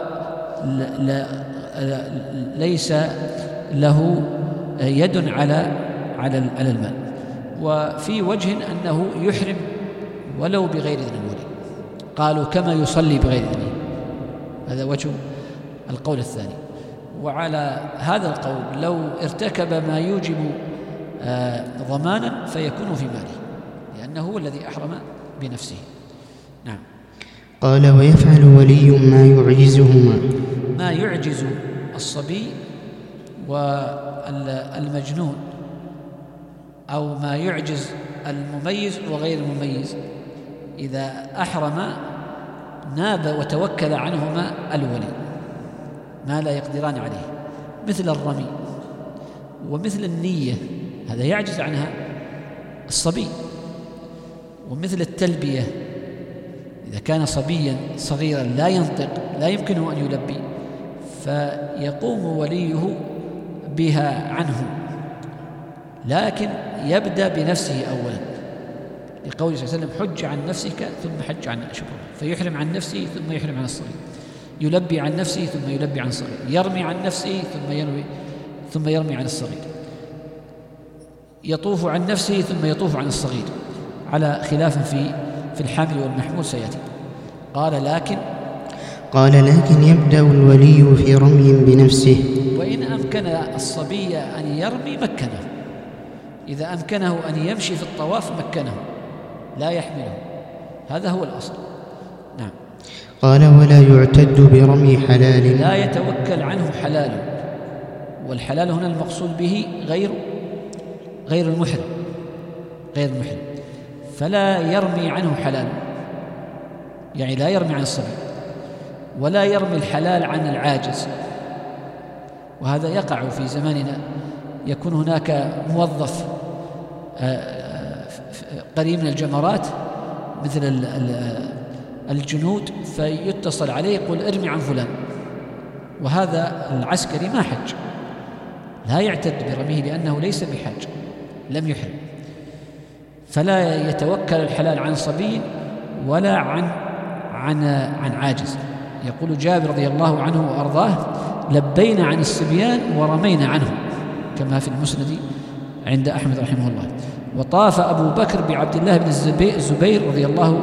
ليس له يد على على على المال. وفي وجه أنه يحرم ولو بغير إذن الولي، قالوا كما يصلي بغير إذنه، هذا وجه القول الثاني. وعلى هذا القول لو ارتكب ما يوجب آه ضمانا فيكون في ماله، لأنه هو الذي أحرم بنفسه. نعم. قال ويفعل ولي ما يعجزهما، ما يعجز الصبي والمجنون، أو ما يعجز المميز وغير المميز، إذا أحرم ناب وتوكل عنهما الولي ما لا يقدران عليه، مثل الرمي ومثل النية، هذا يعجز عنها الصبي، ومثل التلبية إذا كان صبيا صغيرا لا ينطق لا يمكنه أن يلبي، فيقوم وليه بها عنه، لكن يبدأ بنفسه أولا، لقوله صلى الله عليه وسلم حج عن نفسك ثم حج عن شبرك، فيحرم عن نفسه ثم يحرم عن الصغير، يلبي عن نفسه ثم يلبي عن الصغير، يرمي عن نفسه ثم يرمي ثم يرمي عن الصغير، يطوف عن نفسه ثم يطوف عن الصغير، على خلاف في في الحامل والمحمول سيأتي. قال لكن قال لكن يبدأ الولي في رمي بنفسه، وإن أمكن الصبي أن يرمي مكنه، إذا أمكنه أن يمشي في الطواف مكنه لا يحمله، هذا هو الأصل. نعم. قال ولا يعتد برمي حلال، لا يتوكل عنه حلال، والحلال هنا المقصود به غير غير المحرم غير المحرم فلا يرمي عنه حلال، يعني لا يرمي عن الصبي، ولا يرمي الحلال عن العاجز، وهذا يقع في زماننا، يكون هناك موظف قريب من الجمرات مثل الجنود فيتصل عليه يقول ارمي عن فلان، وهذا العسكري ما حج، لا يعتد برميه لأنه ليس بحج، لم يحرم، فلا يتوكل الحلال عن صبي ولا عن عن عن عاجز. يقول جابر رضي الله عنه وأرضاه: لبينا عن الصبيان ورمينا عنهم، كما في المسند عند أحمد رحمه الله. وطاف أبو بكر بعبد الله بن الزبير رضي الله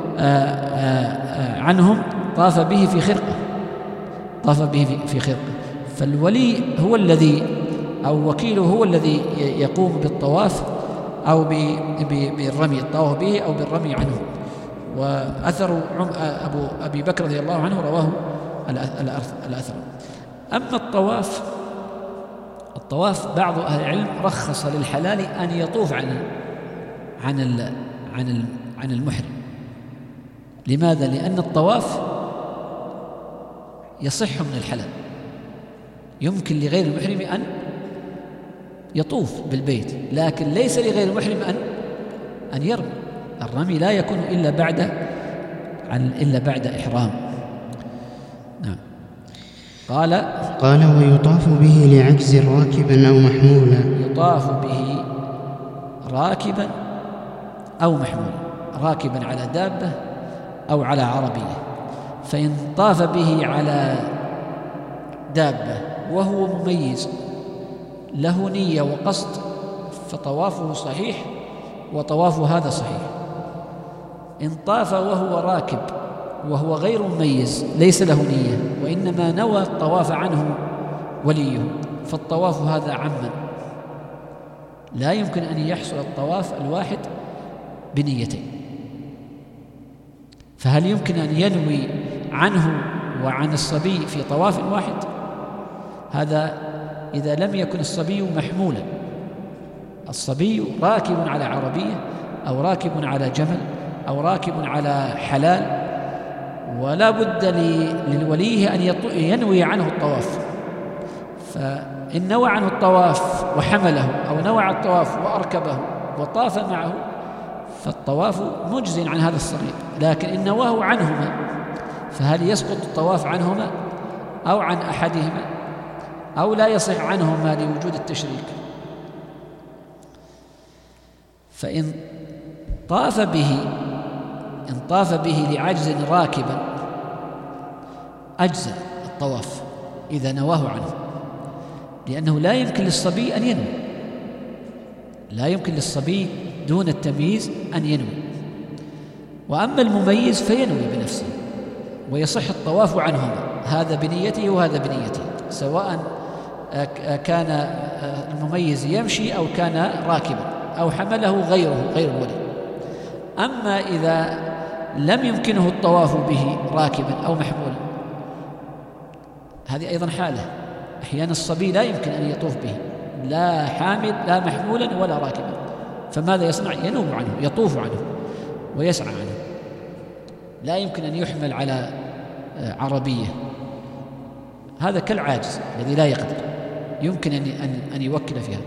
عنهم، طاف به في خرقة، طاف به في خرقة. فالولي هو الذي أو وكيله هو الذي يقوم بالطواف أو بالرمي، الطواف به أو بالرمي عنه. وأثر أبو أبي بكر رضي الله عنه رواه الأثر. أما الطواف الطواف بعض أهل العلم رخص للحلال أن يطوف عن عن عن عن المحرم. لماذا؟ لأن الطواف يصح من الحلال، يمكن لغير المحرم أن يطوف بالبيت، لكن ليس لغير المحرم أن أن يرمي. الرمي لا يكون إلا بعد إلا بعد إحرام. نعم. قال قال ويطاف به لعجز راكبا أو محمولا. يطاف به راكبا أو محمولا، راكبا على دابة أو على عربية. فإن طاف به على دابة وهو مميز له نية وقصد فطوافه صحيح وطواف هذا صحيح. إن طاف وهو راكب وهو غير مميز ليس له نية وإنما نوى الطواف عنه وليه، فالطواف هذا عما، لا يمكن أن يحصل الطواف الواحد بنيتين. فهل يمكن أن ينوي عنه وعن الصبي في طواف واحد؟ هذا إذا لم يكن الصبي محمولا، الصبي راكب على عربية أو راكب على جمل أو راكب على حلال، ولا بد للوليه أن ينوي عنه الطواف. فإن نوى عنه الطواف وحمله أو نوى عن الطواف وأركبه وطاف معه فالطواف مجز عن هذا الصغير. لكن إن نواه عنهما فهل يسقط الطواف عنهما أو عن أحدهما أو لا يصح عنهما لوجود التشريك؟ فإن طاف به إن طاف به لعجز راكبا أجزأ الطواف إذا نواه عنه، لأنه لا يمكن للصبي أن ينوي، لا يمكن للصبي دون التمييز أن ينوي. وأما المميز فينوي بنفسه ويصح الطواف عنهما، هذا بنيته وهذا بنيته، سواء كان المميز يمشي أو كان راكبا أو حمله غيره غير الولي. أما إذا لم يمكنه الطواف به راكبا أو محمولا، هذه أيضا حالة. أحيانا الصبي لا يمكن أن يطوف به، لا حامل لا محمولا ولا راكبا، فماذا يصنع؟ ينوب عنه، يطوف عنه ويسعى عنه. لا يمكن أن يحمل على عربية، هذا كالعاجز الذي لا يقدر، يمكن أن أن يوكل فيها.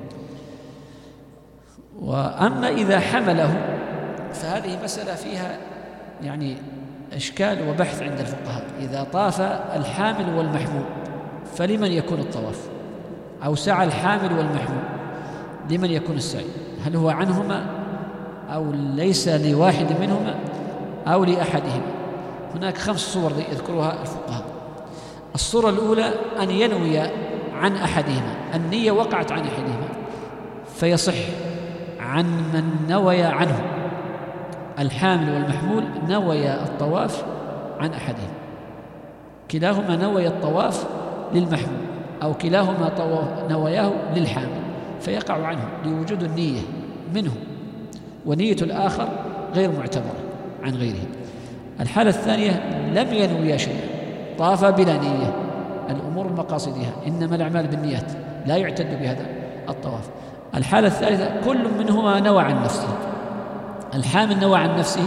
وأما إذا حمله فهذه مسألة فيها يعني إشكال وبحث عند الفقهاء. إذا طاف الحامل والمحمول فلمن يكون الطواف؟ أو سعى الحامل والمحمول لمن يكون السعي؟ هل هو عنهما أو ليس لواحد منهما أو لأحدهما؟ هناك خمس صور يذكرها الفقهاء. الصورة الأولى أن ينوي عن أحدهما، النية وقعت عن أحدهما فيصح عن من نوي عنه. الحامل والمحمول نوي الطواف عن أحدهما، كلاهما نوي الطواف للمحمول أو كلاهما نوياه للحامل، فيقع عنه لوجود النية منه، ونية الآخر غير معتبرة عن غيره. الحالة الثانية لم ينوي شيئا، طاف بلا نية، الأمور بمقاصدها، إنما الأعمال بالنيات، لا يعتد بهذا الطواف. الحالة الثالثة كل منهما نوى عن نفسه، الحامل نوى عن نفسه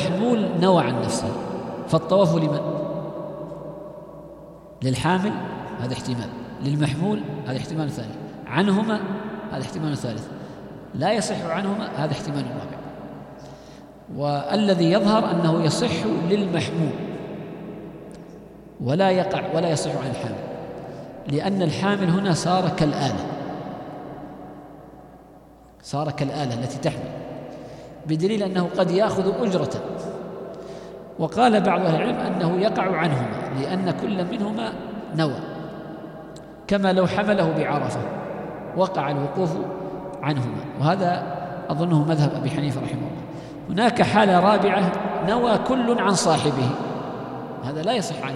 والمحمول نوى عن نفسه، فالطواف لمن؟ للحامل هذا احتمال، للمحمول هذا احتمال ثاني، عنهما هذا احتمال ثالث، لا يصح عنهما هذا احتمال رابع. والذي يظهر أنه يصح للمحمول ولا يقع ولا يصح عن الحامل، لأن الحامل هنا صار كالآلة، صار كالآلة التي تحمل، بدليل أنه قد يأخذ أجرة. وقال بعض أهل العلم أنه يقع عنهما لأن كل منهما نوى، كما لو حمله بعرفة وقع الوقوف عنهما، وهذا أظنه مذهب أبي حنيفة رحمه الله. هناك حالة رابعة نوى كل عن صاحبه، هذا لا يصح عنه،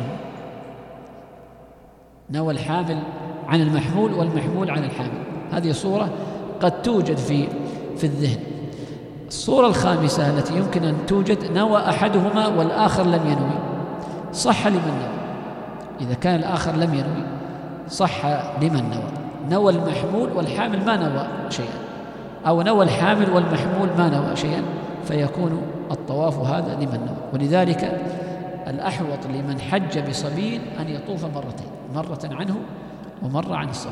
نوى الحامل عن المحمول والمحمول عن الحامل، هذه صورة قد توجد في في الذهن. الصورة الخامسة التي يمكن أن توجد نوى أحدهما والآخر لم ينوي، صح لمن نوى. إذا كان الآخر لم ينوي صح لمن نوى، نوى المحمول والحامل ما نوى شيئا، أو نوى الحامل والمحمول ما نوى شيئا، فيكون الطواف هذا لمن نوى. ولذلك الأحوط لمن حج بصبي أن يطوف مرتين، مرة عنه ومرة عن الصبي.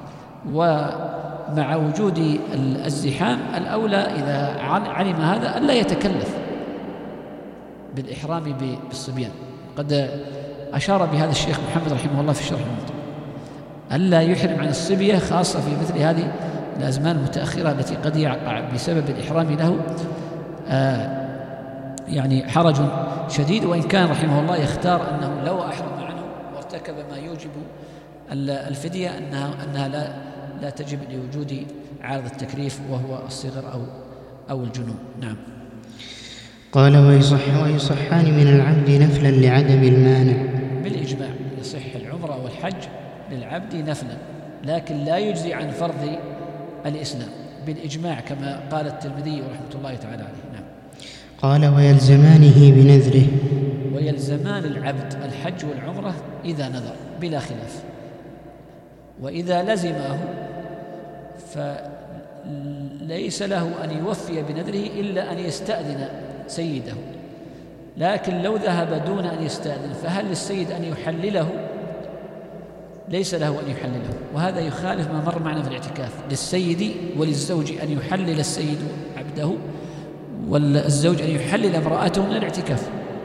ومع وجود الزحام الأولى إذا علم هذا ألا يتكلف بالإحرام بالصبيان. قد أشار بهذا الشيخ محمد رحمه الله في الشرح الممتع، ألا يحرم عن الصبية، خاصة في مثل هذه الأزمان المتأخرة التي قد يقع بسبب الإحرام له آه يعني حرج شديد. وإن كان رحمه الله يختار أنه لو أحرم عنه وارتكب ما يوجب الفدية أنها, أنها لا, لا تجب لوجود عارض التكليف وهو الصغر أو, أو الجنون. نعم. قال ويصح ويصحان من العبد نفلا لعدم المانع. بالإجماع يصح العمرة والحج للعبد نفلا، لكن لا يجزي عن فرض الإسلام بالإجماع كما قال الترمذي رحمة الله تعالى عليه. نعم. قال ويلزمانه بنذره. ويلزمان العبد الحج والعمرة إذا نذر بلا خلاف، وإذا لزمه فليس له أن يوفي بنذره إلا أن يستأذن سيده، لكن لو ذهب دون أن يستأذن فهل للسيد أن يحلله؟ ليس له أن يحلله، وهذا يخالف ما مر معنا في الاعتكاف، للسيد وللزوج أن يحلل السيد عبده والزوج أن يحلل امرأته من الاعتكاف.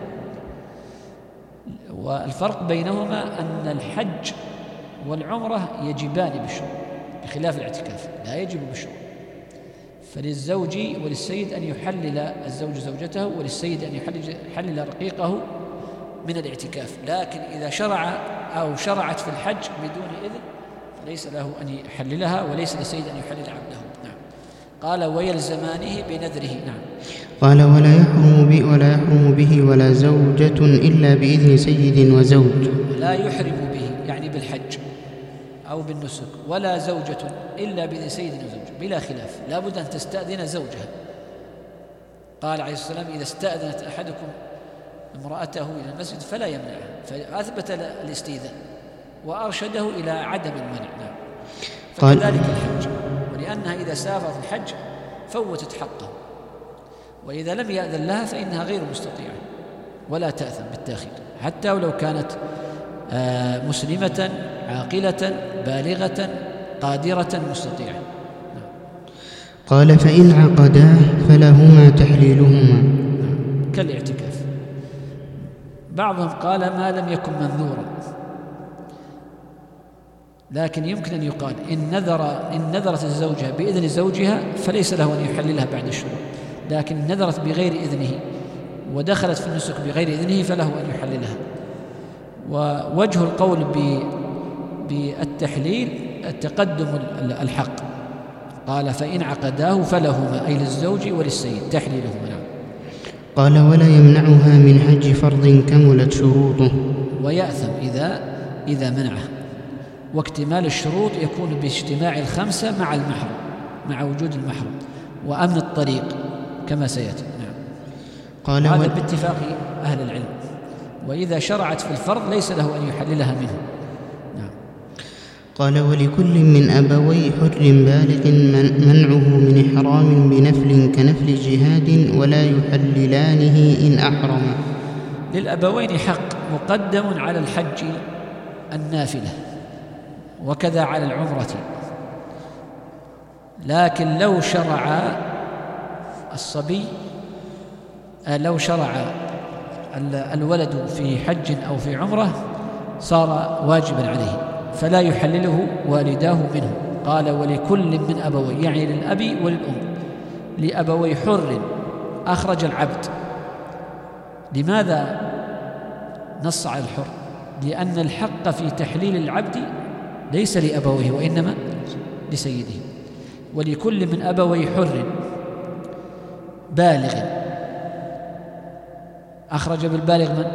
والفرق بينهما أن الحج والعمرة يجبان بالشروط بخلاف الاعتكاف لا يجب بالشروط، فللزوج وللسيد أن يحلل الزوج زوجته وللسيد أن يحلل رقيقه من الاعتكاف، لكن إذا شرع أو شرعت في الحج بدون إذن فليس له أن يحللها وليس للسيد أن يحلل عبده. نعم. قال ويلزمانه بنذره. نعم. قال ولا يحرم به ولا يحرم به ولا زوجة إلا بإذن سيد وزوج. لا يحرم به يعني بالحج أو بالنسك، ولا زوجة إلا بإذن سيد وزوج بلا خلاف، لا بد أن تستأذن زوجها. قال عليه الصلاة والسلام إذا استأذنت أحدكم امرأته إلى المسجد فلا يمنعها، فأثبت الاستئذان وأرشده إلى عدم المنع. نعم. فكذلك الحج، ولأنها إذا سافر في الحج فوتت حقه، وإذا لم يأذن لها فإنها غير مستطيعة ولا تأثم بالتأخير، حتى ولو كانت مسلمة عاقلة بالغة قادرة مستطيعة. نعم. قال فإن عقداه فلهما تحليلهما. نعم. كالاعتكاف. بعضهم قال ما لم يكن منذورا، لكن يمكن أن يقال إن نذر إن نذرت الزوجة بإذن زوجها فليس له أن يحللها بعد الشروط، لكن نذرت بغير إذنه ودخلت في النسك بغير إذنه فله أن يحللها. ووجه القول بالتحليل التقدم الحق، قال فإن عقداه فلهما أي للزوج وللسيد تحليلهما. نعم. قال ولا يمنعها من حج فرض كملت شروطه. ويأثم إذا إذا منعه، واكتمال الشروط يكون باجتماع الخمسة مع المحرم مع وجود المحرم وأمن الطريق كما سيأتي. نعم. قال هذا و... باتفاق أهل العلم، وإذا شرعت في الفرض ليس له أن يحللها منه. نعم. قال ولكل من أبوي حر بالغ من منعه من إحرام بنفل كنفل جهاد ولا يحللانه إن أحرم. للأبوين حق مقدم على الحج النافلة وكذا على العمرة. لكن لو شرع الصبي لو شرع الولد في حج أو في عمرة صار واجبا عليه، فلا يحلله والداه منه. قال ولكل من أبوي، يعني للأب وللأم، لأبوي حر أخرج العبد. لماذا نص على الحر؟ لأن الحق في تحليل العبد ليس لأبويه وإنما لسيده. ولكل من أبوي حر بالغ، أخرج بالبالغ من؟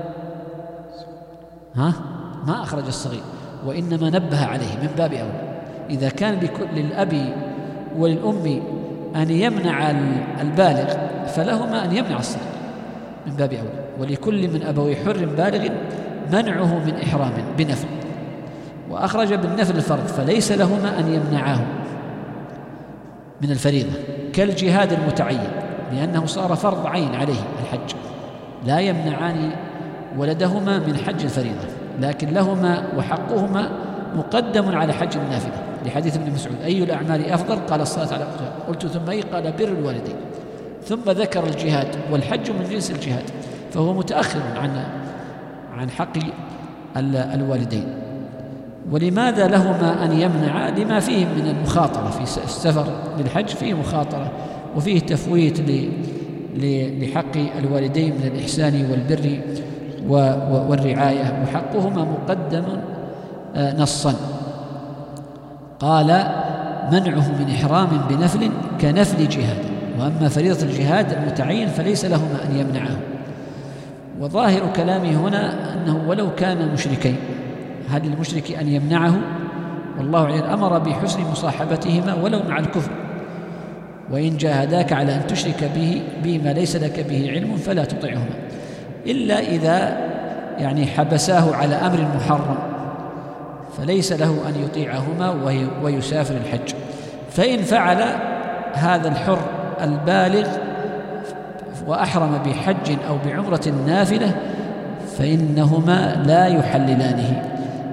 ها؟ ما أخرج الصغير، وإنما نبه عليه من باب أولى. إذا كان للأب وللأم أن يمنع البالغ فلهما أن يمنع الصغير من باب أولى. ولكل من أبوي حر بالغ منعه من إحرام بنفل، وأخرج بالنفل الفرض، فليس لهما أن يمنعاه من الفريضة كالجهاد المتعين، لأنه صار فرض عين عليه الحج، لا يمنعان ولدهما من حج الفريضة، لكن لهما وحقهما مقدم على حج النافلة، لحديث ابن مسعود أي الأعمال أفضل؟ قال الصلاة على وقتها. قلت ثم أي؟ قال بر الوالدين. ثم ذكر الجهاد، والحج من جنس الجهاد، فهو متأخر عن عن حق الوالدين. ولماذا لهما أن يمنعا؟ لما فيه من المخاطرة في السفر للحج، فيه مخاطرة وفيه تفويت لحق الوالدين من الإحسان والبر والرعاية، وحقهما مقدم نصا. قال منعه من إحرام بنفل كنفل جهاد، وأما فريضة الجهاد المتعين فليس لهما أن يمنعه. وظاهر كلامي هنا أنه ولو كان مشركين، هل للمشرك أن يمنعه؟ والله أعلم أمر بحسن مصاحبتهما ولو مع الكفر. وإن جاهداك على أن تشرك به بما ليس لك به علم فلا تطعهما، إلا إذا يعني حبساه على أمر محرم فليس له أن يطيعهما ويسافر الحج. فإن فعل هذا الحر البالغ وأحرم بحج أو بعمرة نافلة فإنهما لا يحللانه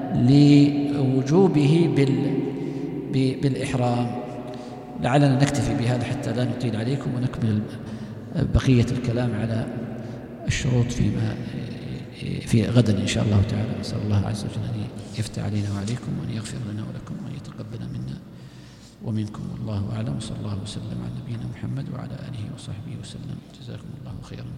لوجوبه بالإحرام. لعلنا نكتفي بهذا حتى لا نطيل عليكم، ونكمل بقية الكلام على الشروط فيما في غدا إن شاء الله تعالى. نسأل الله عز وجل أن يفتح علينا وعليكم، وأن يغفر لنا ولكم، وأن يتقبل منا ومنكم، والله أعلم. وصلى الله وسلم على نبينا محمد وعلى آله وصحبه وسلم. جزاكم الله خيرا.